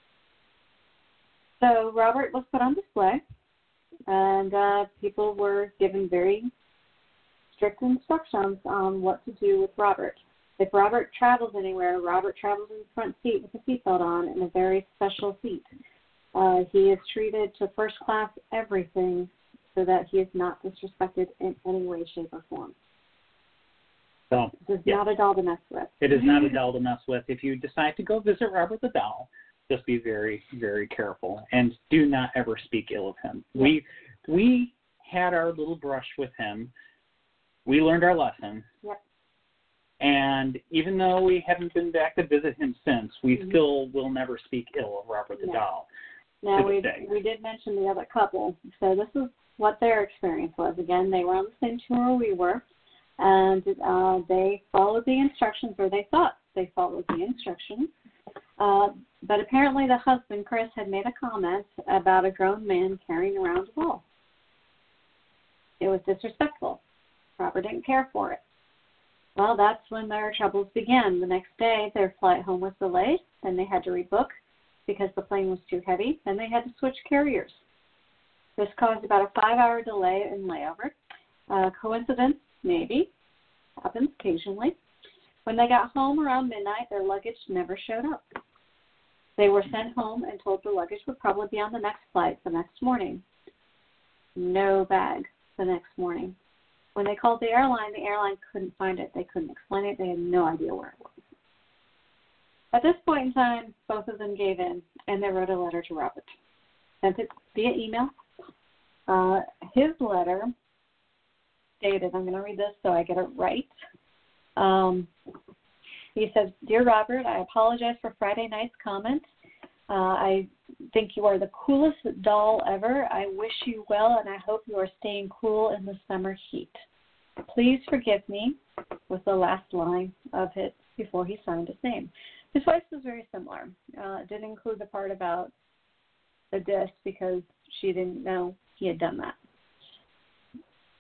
Speaker 3: So Robert was put on display, and people were given very strict instructions on what to do with Robert. If Robert travels anywhere, Robert travels in the front seat with a seatbelt on and a very special seat. He is treated to first class everything so that he is not disrespected in any way, shape, or form.
Speaker 2: So,
Speaker 3: this is not a doll to mess with.
Speaker 2: It is not a doll to mess with. If you decide to go visit Robert the doll, just be very, very careful and do not ever speak ill of him. Yeah. We had our little brush with him. We learned our lesson.
Speaker 3: Yep.
Speaker 2: And even though we haven't been back to visit him since, we still will never speak ill of Robert the doll.
Speaker 3: Now, we did mention the other couple. So this is what their experience was. Again, they were on the same tour we were, and they followed the instructions, or they thought they followed the instructions. But apparently the husband, Chris, had made a comment about a grown man carrying around a doll. It was disrespectful. Robert didn't care for it. Well, that's when their troubles began. The next day, their flight home was delayed. Then they had to rebook because the plane was too heavy. Then they had to switch carriers. This caused about a 5-hour delay in layover. Coincidence? Maybe. Happens occasionally. When they got home around midnight, their luggage never showed up. They were sent home and told the luggage would probably be on the next flight the next morning. No bag the next morning. When they called the airline couldn't find it. They couldn't explain it. They had no idea where it was. At this point in time, both of them gave in, and they wrote a letter to Robert. Sent it via email. His letter stated, I'm going to read this so I get it right. He says, "Dear Robert, I apologize for Friday night's comments. I think you are the coolest doll ever. I wish you well, and I hope you are staying cool in the summer heat. Please forgive me," was the last line of it before he signed his name. His wife's was very similar. It didn't include the part about the disc because she didn't know he had done that.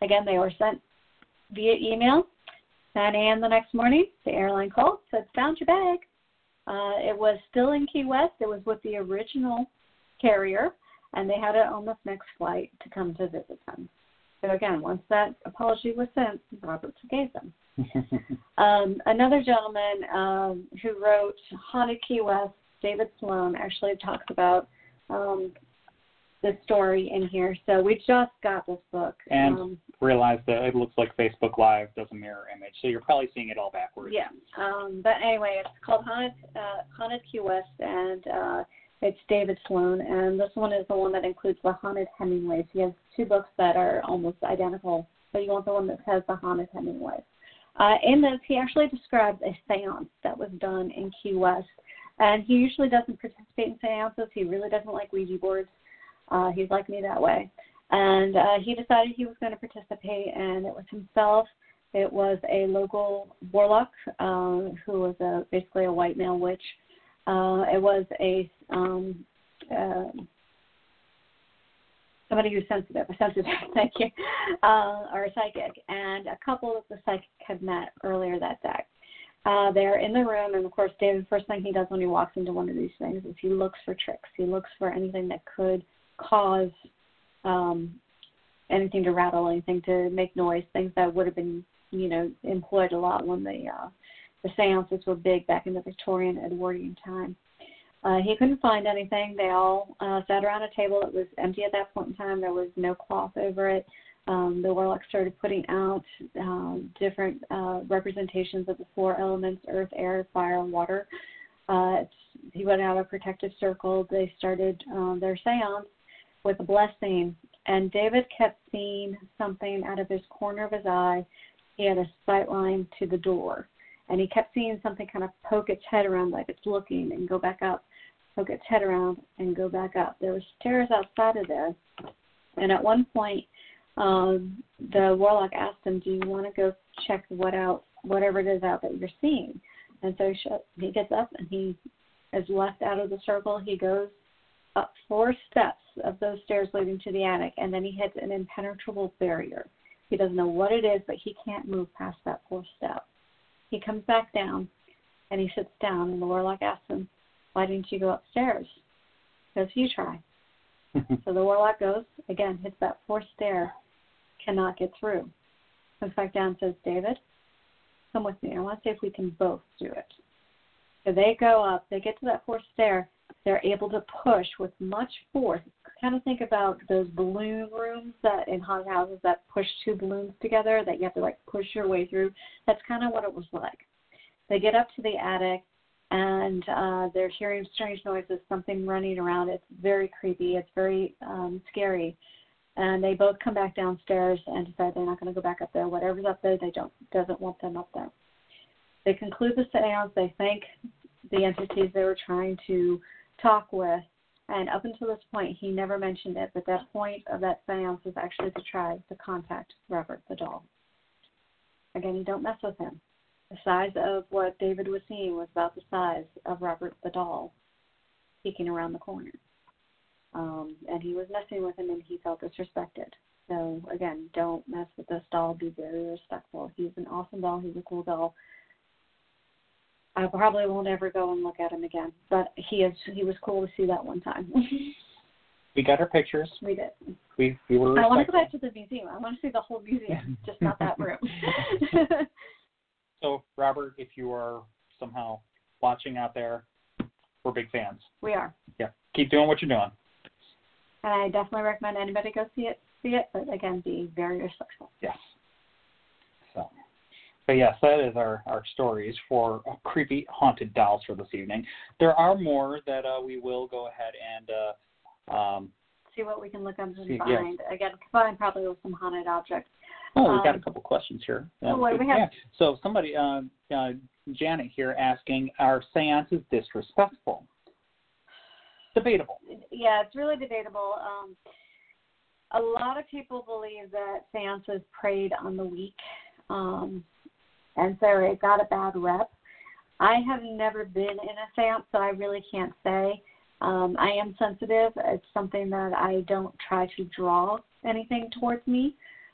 Speaker 3: Again, they were sent via email. 9 a.m. the next morning, the airline called, said, found your bag. It was still in Key West. It was with the original carrier, and they had it on this next flight to come to visit them. So, again, once that apology was sent, Robert forgave them. Another gentleman who wrote Haunted Key West, David Sloan, actually talks about this story in here. So we just got this book.
Speaker 2: And realized that it looks like Facebook Live does a mirror image, so you're probably seeing it all backwards.
Speaker 3: Yeah. But anyway, it's called Haunted Key West, and it's David Sloan. And this one is the one that includes the Haunted Hemingways. He has two books that are almost identical, but you want the one that has the Haunted Hemingways. In this, he actually describes a seance that was done in Key West. And he usually doesn't participate in seances. He really doesn't like Ouija boards. He's like me that way. And he decided he was going to participate, and it was himself. It was a local warlock who was basically a white male witch. It was a somebody who's sensitive, thank you, or a psychic. And a couple of the psychic had met earlier that day. They're in the room, and, of course, David, first thing he does when he walks into one of these things is he looks for tricks. He looks for anything that could cause anything to rattle, anything to make noise, things that would have been, employed a lot when the seances were big back in the Victorian, Edwardian time. He couldn't find anything. They all sat around a table. It was empty at that point in time. There was no cloth over it. The warlock started putting out different representations of the four elements: earth, air, fire, and water. He went out a protective circle. They started their seance with a blessing, and David kept seeing something out of his corner of his eye. He had a sight line to the door, and he kept seeing something kind of poke its head around like it's looking and go back up, poke its head around and go back up. There were stairs outside of there, and at one point, the warlock asked him, do you want to go check whatever it is out that you're seeing? And so he gets up, and he is left out of the circle. He goes up 4 steps of those stairs leading to the attic, and then he hits an impenetrable barrier. He doesn't know what it is, but he can't move past that 4th step. He comes back down, and he sits down, and the warlock asks him, why didn't you go upstairs? He goes, you try. So the warlock goes, again, hits that 4th stair, cannot get through. Comes back down and says, David, come with me. I want to see if we can both do it. So they go up. They get to that 4th stair. They're able to push with much force. Kind of think about those balloon rooms that in haunted houses that push 2 balloons together that you have to, push your way through. That's kind of what it was like. They get up to the attic, and they're hearing strange noises, something running around. It's very creepy. It's very scary. And they both come back downstairs and decide they're not going to go back up there. Whatever's up there, doesn't want them up there. They conclude the seance. They thank the entities they were trying to talk with. And up until this point, he never mentioned it, but that point of that seance was actually to try to contact Robert the doll. Again, you don't mess with him. The size of what David was seeing was about the size of Robert the doll peeking around the corner. And he was messing with him, and he felt disrespected. So, again, don't mess with this doll. Be very respectful. He's an awesome doll. He's a cool doll. I probably won't ever go and look at him again, but he was cool to see that one time.
Speaker 2: We got our pictures.
Speaker 3: We did.
Speaker 2: We were respectful.
Speaker 3: I want to go back to the museum. I want to see the whole museum, just not that room.
Speaker 2: So, Robert, if you are somehow watching out there, we're big fans.
Speaker 3: We are.
Speaker 2: Yeah. Keep doing what you're doing.
Speaker 3: And I definitely recommend anybody go see it, but again, be very respectful.
Speaker 2: Yes. So, but yes, that is our stories for creepy haunted dolls for this evening. There are more that we will go ahead and
Speaker 3: see what we can look up and find.
Speaker 2: Yes.
Speaker 3: Again, combined probably with some haunted objects.
Speaker 2: Oh, we've got a couple questions here.
Speaker 3: What do we have?
Speaker 2: Yeah. So somebody, Janet here, asking, are seances disrespectful? Debatable.
Speaker 3: Yeah, it's really debatable. A lot of people believe that seances preyed on the weak, and so it got a bad rep. I have never been in a seance, so I really can't say. I am sensitive. It's something that I don't try to draw anything towards me.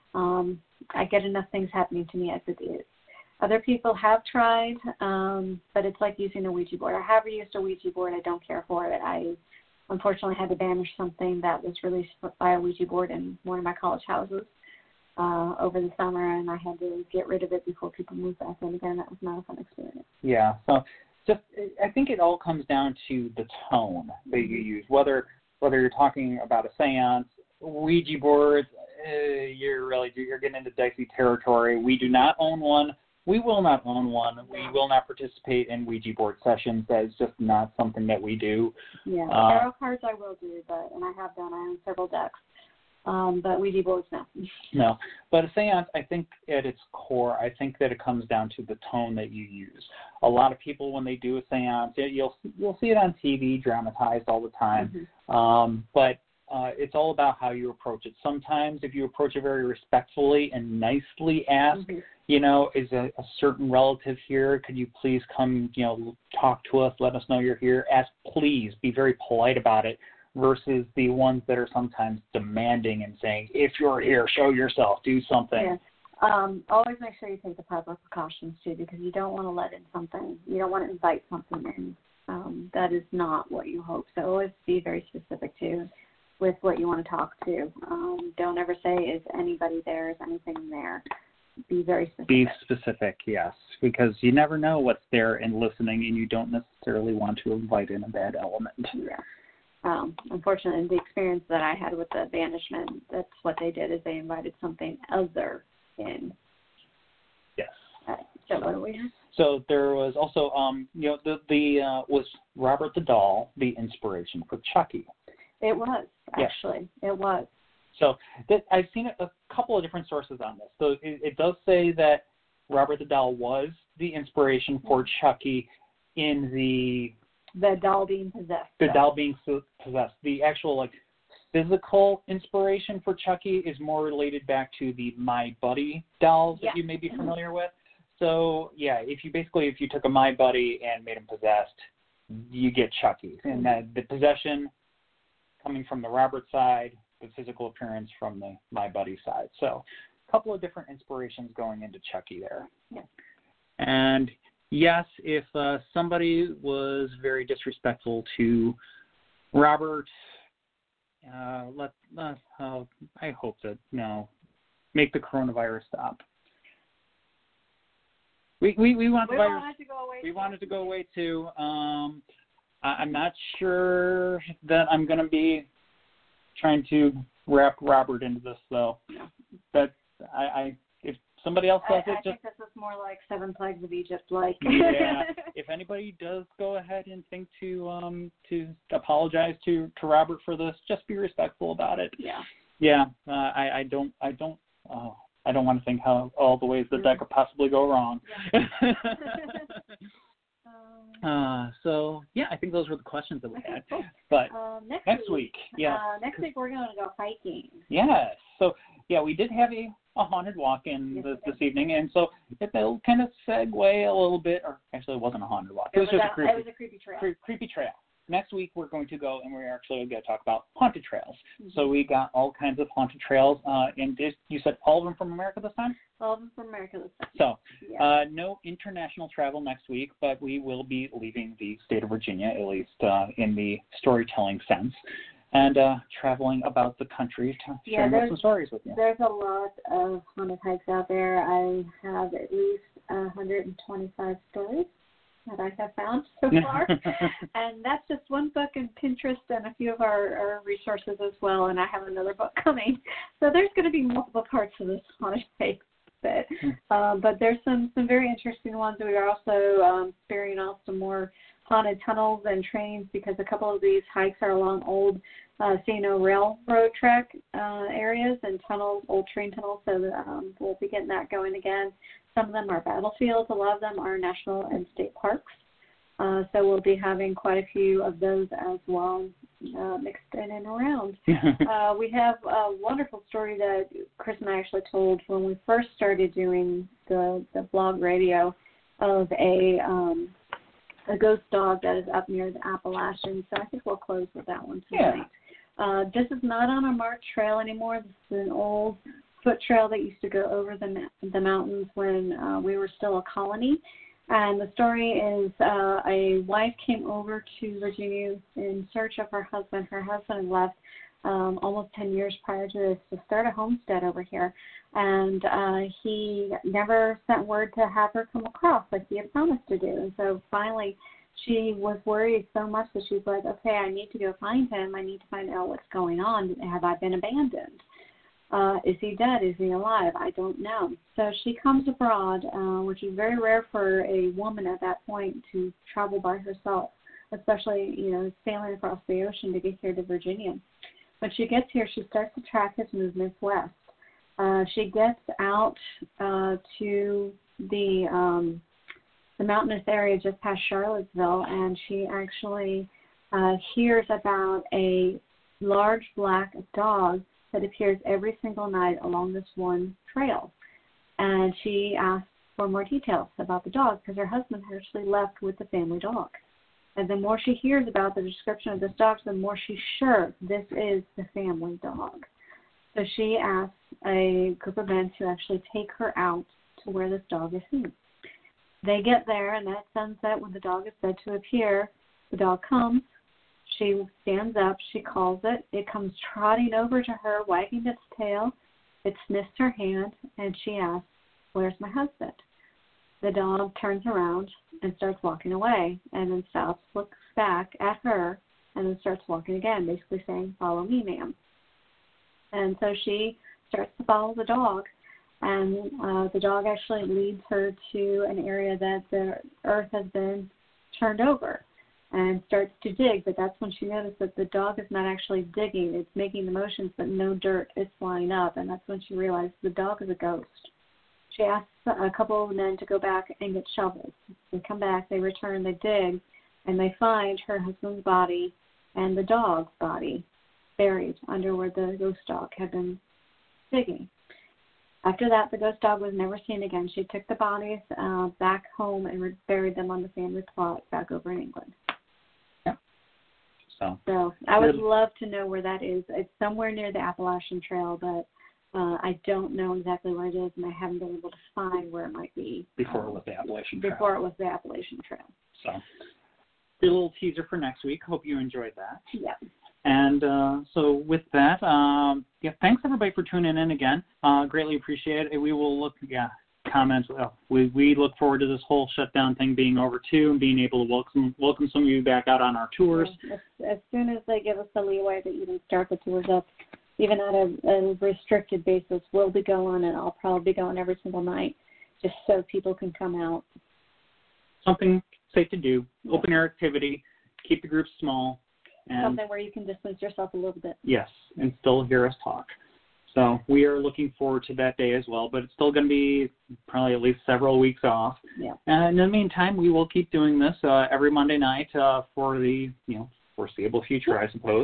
Speaker 3: I get enough things happening to me as it is. Other people have tried, but it's like using a Ouija board. I have used a Ouija board. I don't care for it. I unfortunately had to banish something that was released by a Ouija board in one of my college houses over the summer, and I had to get rid of it before people moved back in again. That was not a fun experience.
Speaker 2: Yeah, so I think it all comes down to the tone that you use, whether you're talking about a seance, Ouija boards, you're getting into dicey territory. We do not own one. We will not own one. We will not participate in Ouija board sessions. That is just not something that we do.
Speaker 3: Yeah, tarot cards I will do, and I have done. I own several decks. But Ouija boards, no.
Speaker 2: No, but a seance, I think at its core, I think that it comes down to the tone that you use. A lot of people, when they do a seance, you'll see it on TV, dramatized all the time. But it's all about how you approach it. Sometimes, if you approach it very respectfully and nicely, ask, is a certain relative here? Could you please come, talk to us? Let us know you're here. Ask, please. Be very polite about it. Versus the ones that are sometimes demanding and saying, if you're here, show yourself, do something.
Speaker 3: Yeah. Always make sure you take the proper precautions, too, because you don't want to let in something. You don't want to invite something in. That is not what you hope. So always be very specific, too, with what you want to talk to. Don't ever say, is anybody there? Is anything there? Be very specific.
Speaker 2: Be specific, yes, because you never know what's there and listening, and you don't necessarily want to invite in a bad element.
Speaker 3: Yeah. Unfortunately, the experience that I had with the banishment, that's what they did, is they invited something other in.
Speaker 2: Yes.
Speaker 3: So what do we have?
Speaker 2: So there was also, was Robert the Doll the inspiration for Chucky?
Speaker 3: It was, actually. Yes. It was.
Speaker 2: So I've seen a couple of different sources on this. So it does say that Robert the Doll was the inspiration for Chucky in the
Speaker 3: doll being possessed.
Speaker 2: The doll being possessed. The actual physical inspiration for Chucky is more related back to the My Buddy dolls that you may be familiar with. So if you took a My Buddy and made him possessed, you get Chucky. And the possession coming from the Robert side, the physical appearance from the My Buddy side. So a couple of different inspirations going into Chucky there.
Speaker 3: Yeah.
Speaker 2: And yes, if somebody was very disrespectful to Robert, I hope that, make the coronavirus stop. We want the virus.
Speaker 3: Want it to go away.
Speaker 2: We want it to go away too. I'm not sure that I'm going to be trying to wrap Robert into this, though.
Speaker 3: No.
Speaker 2: But if somebody else does
Speaker 3: I think this is more like Seven Plagues of Egypt,
Speaker 2: Yeah. If anybody does go ahead and think to apologize to Robert for this, just be respectful about it.
Speaker 3: Yeah.
Speaker 2: Yeah. I don't want to think how all the ways that could possibly go wrong. Yeah. I think those were the questions that we had.
Speaker 3: Cool.
Speaker 2: But next week,
Speaker 3: next week we're going to go hiking.
Speaker 2: Yes. So we did have a haunted walk-in this evening, and so it'll kind of segue a little bit, or actually it wasn't a haunted walk. It was just a
Speaker 3: creepy trail.
Speaker 2: Creepy trail. Next week we're going to go, and we're actually going to talk about haunted trails.
Speaker 3: Mm-hmm.
Speaker 2: So we got all kinds of haunted trails, and you said all of them from America this time?
Speaker 3: All of them from America this time.
Speaker 2: So no international travel next week, but we will be leaving the state of Virginia, at least in the storytelling sense, and traveling about the country, sharing some stories with you.
Speaker 3: There's a lot of haunted hikes out there. I have at least 125 stories that I have found so far. And that's just one book in Pinterest and a few of our resources as well, and I have another book coming. So there's going to be multiple parts of this haunted hike. But there's some very interesting ones. We are also sparing off some more haunted tunnels and trains, because a couple of these hikes are along old C&O railroad track areas and tunnels, old train tunnels, so we'll be getting that going again. Some of them are battlefields. A lot of them are national and state parks. So we'll be having quite a few of those as well, mixed in and around. We have a wonderful story that Chris and I actually told when we first started doing the blog radio of a ghost dog that is up near the Appalachians. So I think we'll close with that one tonight. This is not on a marked trail anymore. This is an old foot trail that used to go over the mountains when we were still a colony. And the story is a wife came over to Virginia in search of her husband. Her husband had left almost 10 years prior to this to start a homestead over here. And he never sent word to have her come across like he had promised to do. And so finally she was worried so much that she's like, okay, I need to go find him. I need to find out what's going on. Have I been abandoned? Is he dead? Is he alive? I don't know. So she comes abroad, which is very rare for a woman at that point to travel by herself, especially, sailing across the ocean to get here to Virginia. When she gets here, she starts to track his movements west. She gets out to the mountainous area just past Charlottesville, and she actually hears about a large black dog that appears every single night along this one trail. And she asks for more details about the dog because her husband had actually left with the family dog. And the more she hears about the description of this dog, the more she's sure this is the family dog. So she asks a group of men to actually take her out to where this dog is seen. They get there, and at sunset, when the dog is said to appear, the dog comes. She stands up, she calls it. It comes trotting over to her, wagging its tail. It sniffs her hand, and she asks, "Where's my husband?" The dog turns around and starts walking away, and then stops, looks back at her, and then starts walking again, basically saying, "Follow me, ma'am." And so she starts to follow the dog, and the dog actually leads her to an area that the earth has been turned over, and starts to dig, but that's when she noticed that the dog is not actually digging. It's making the motions, but no dirt is flying up, and that's when she realized the dog is a ghost. She asks a couple of men to go back and get shovels. They come back, they return, they dig, and they find her husband's body and the dog's body buried under where the ghost dog had been digging. After that, the ghost dog was never seen again. She took the bodies back home and buried them on the family plot back over in England. So I would love to know where that is. It's somewhere near the Appalachian Trail, but I don't know exactly where it is, and I haven't been able to find where it might be.
Speaker 2: Before it was the Appalachian Trail.
Speaker 3: Before it was the Appalachian Trail.
Speaker 2: So, a little teaser for next week. Hope you enjoyed that.
Speaker 3: Yeah.
Speaker 2: And so with that, thanks everybody for tuning in again. Greatly appreciate it. We will look, comments. We look forward to this whole shutdown thing being over too, and being able to welcome some of you back out on our tours.
Speaker 3: As soon as they give us the leeway to even start the tours up, even at a restricted basis, we'll be going, and I'll probably be going every single night, just so people can come out.
Speaker 2: Something safe to do, open air activity, keep the groups small. And
Speaker 3: something where you can distance yourself a little bit.
Speaker 2: Yes, and still hear us talk. So we are looking forward to that day as well, but it's still going to be probably at least several weeks off.
Speaker 3: Yeah.
Speaker 2: And in the meantime, we will keep doing this every Monday night for the foreseeable future, I suppose.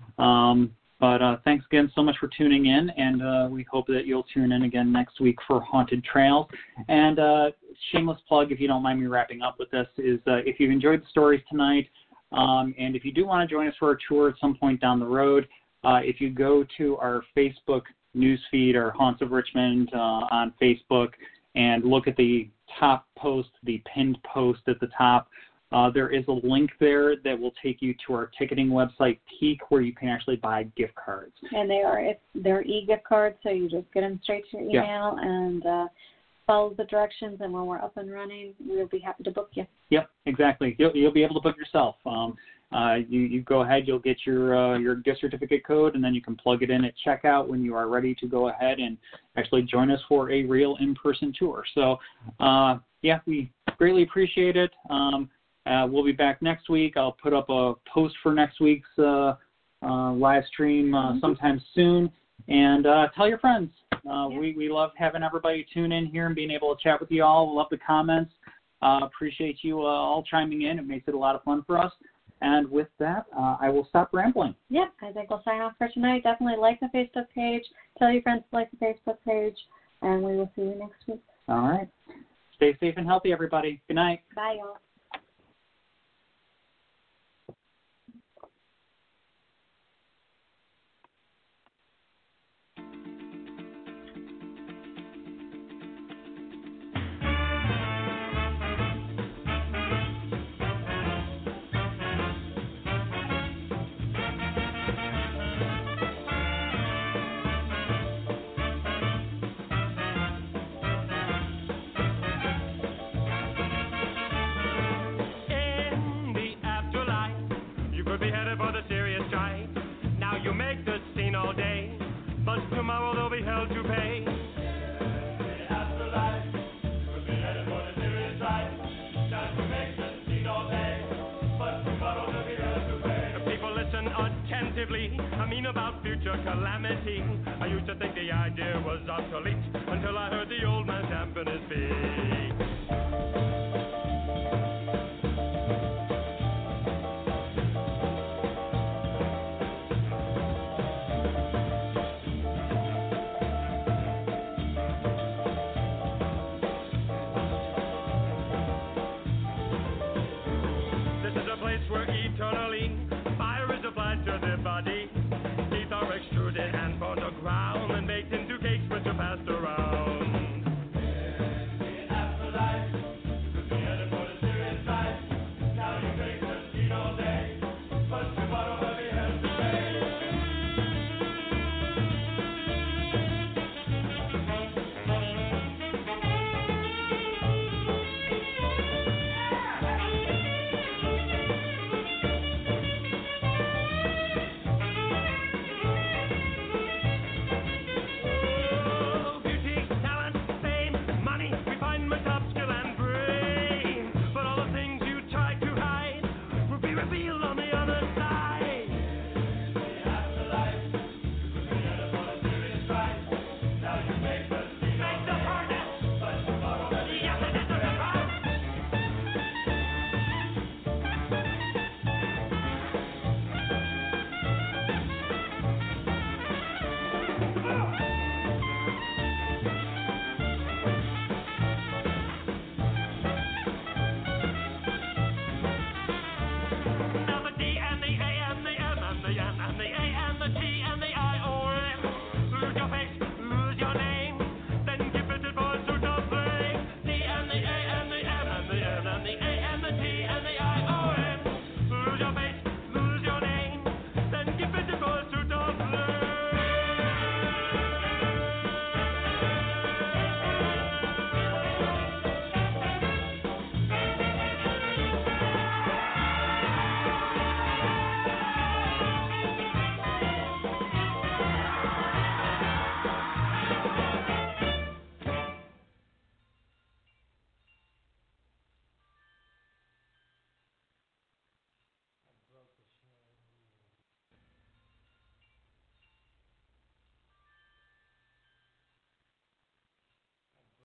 Speaker 2: But thanks again so much for tuning in, and we hope that you'll tune in again next week for Haunted Trails. And shameless plug, if you don't mind me wrapping up with this, is if you've enjoyed the stories tonight, and if you do want to join us for a tour at some point down the road, if you go to our Facebook newsfeed or Haunts of Richmond on Facebook and look at the top post, the pinned post at the top, there is a link there that will take you to our ticketing website, Peak, where you can actually buy gift cards.
Speaker 3: And they're e-gift cards, so you just get them straight to your email and follow the directions, and when we're up and running, we'll be happy to book you.
Speaker 2: Yep, exactly. You'll be able to book yourself. You go ahead, you'll get your gift certificate code, and then you can plug it in at checkout when you are ready to go ahead and actually join us for a real in-person tour. So, we greatly appreciate it. We'll be back next week. I'll put up a post for next week's live stream sometime soon. And tell your friends. We love having everybody tune in here and being able to chat with you all. Love the comments. Appreciate you all chiming in. It makes it a lot of fun for us. And with that, I will stop rambling.
Speaker 3: Yep, I think we'll sign off for tonight. Definitely like the Facebook page. Tell your friends to like the Facebook page. And we will see you next week.
Speaker 2: All right. Stay safe and healthy, everybody. Good night.
Speaker 3: Bye, y'all.
Speaker 4: to pay. People listen attentively. I mean about future calamity. I used to think the idea was obsolete,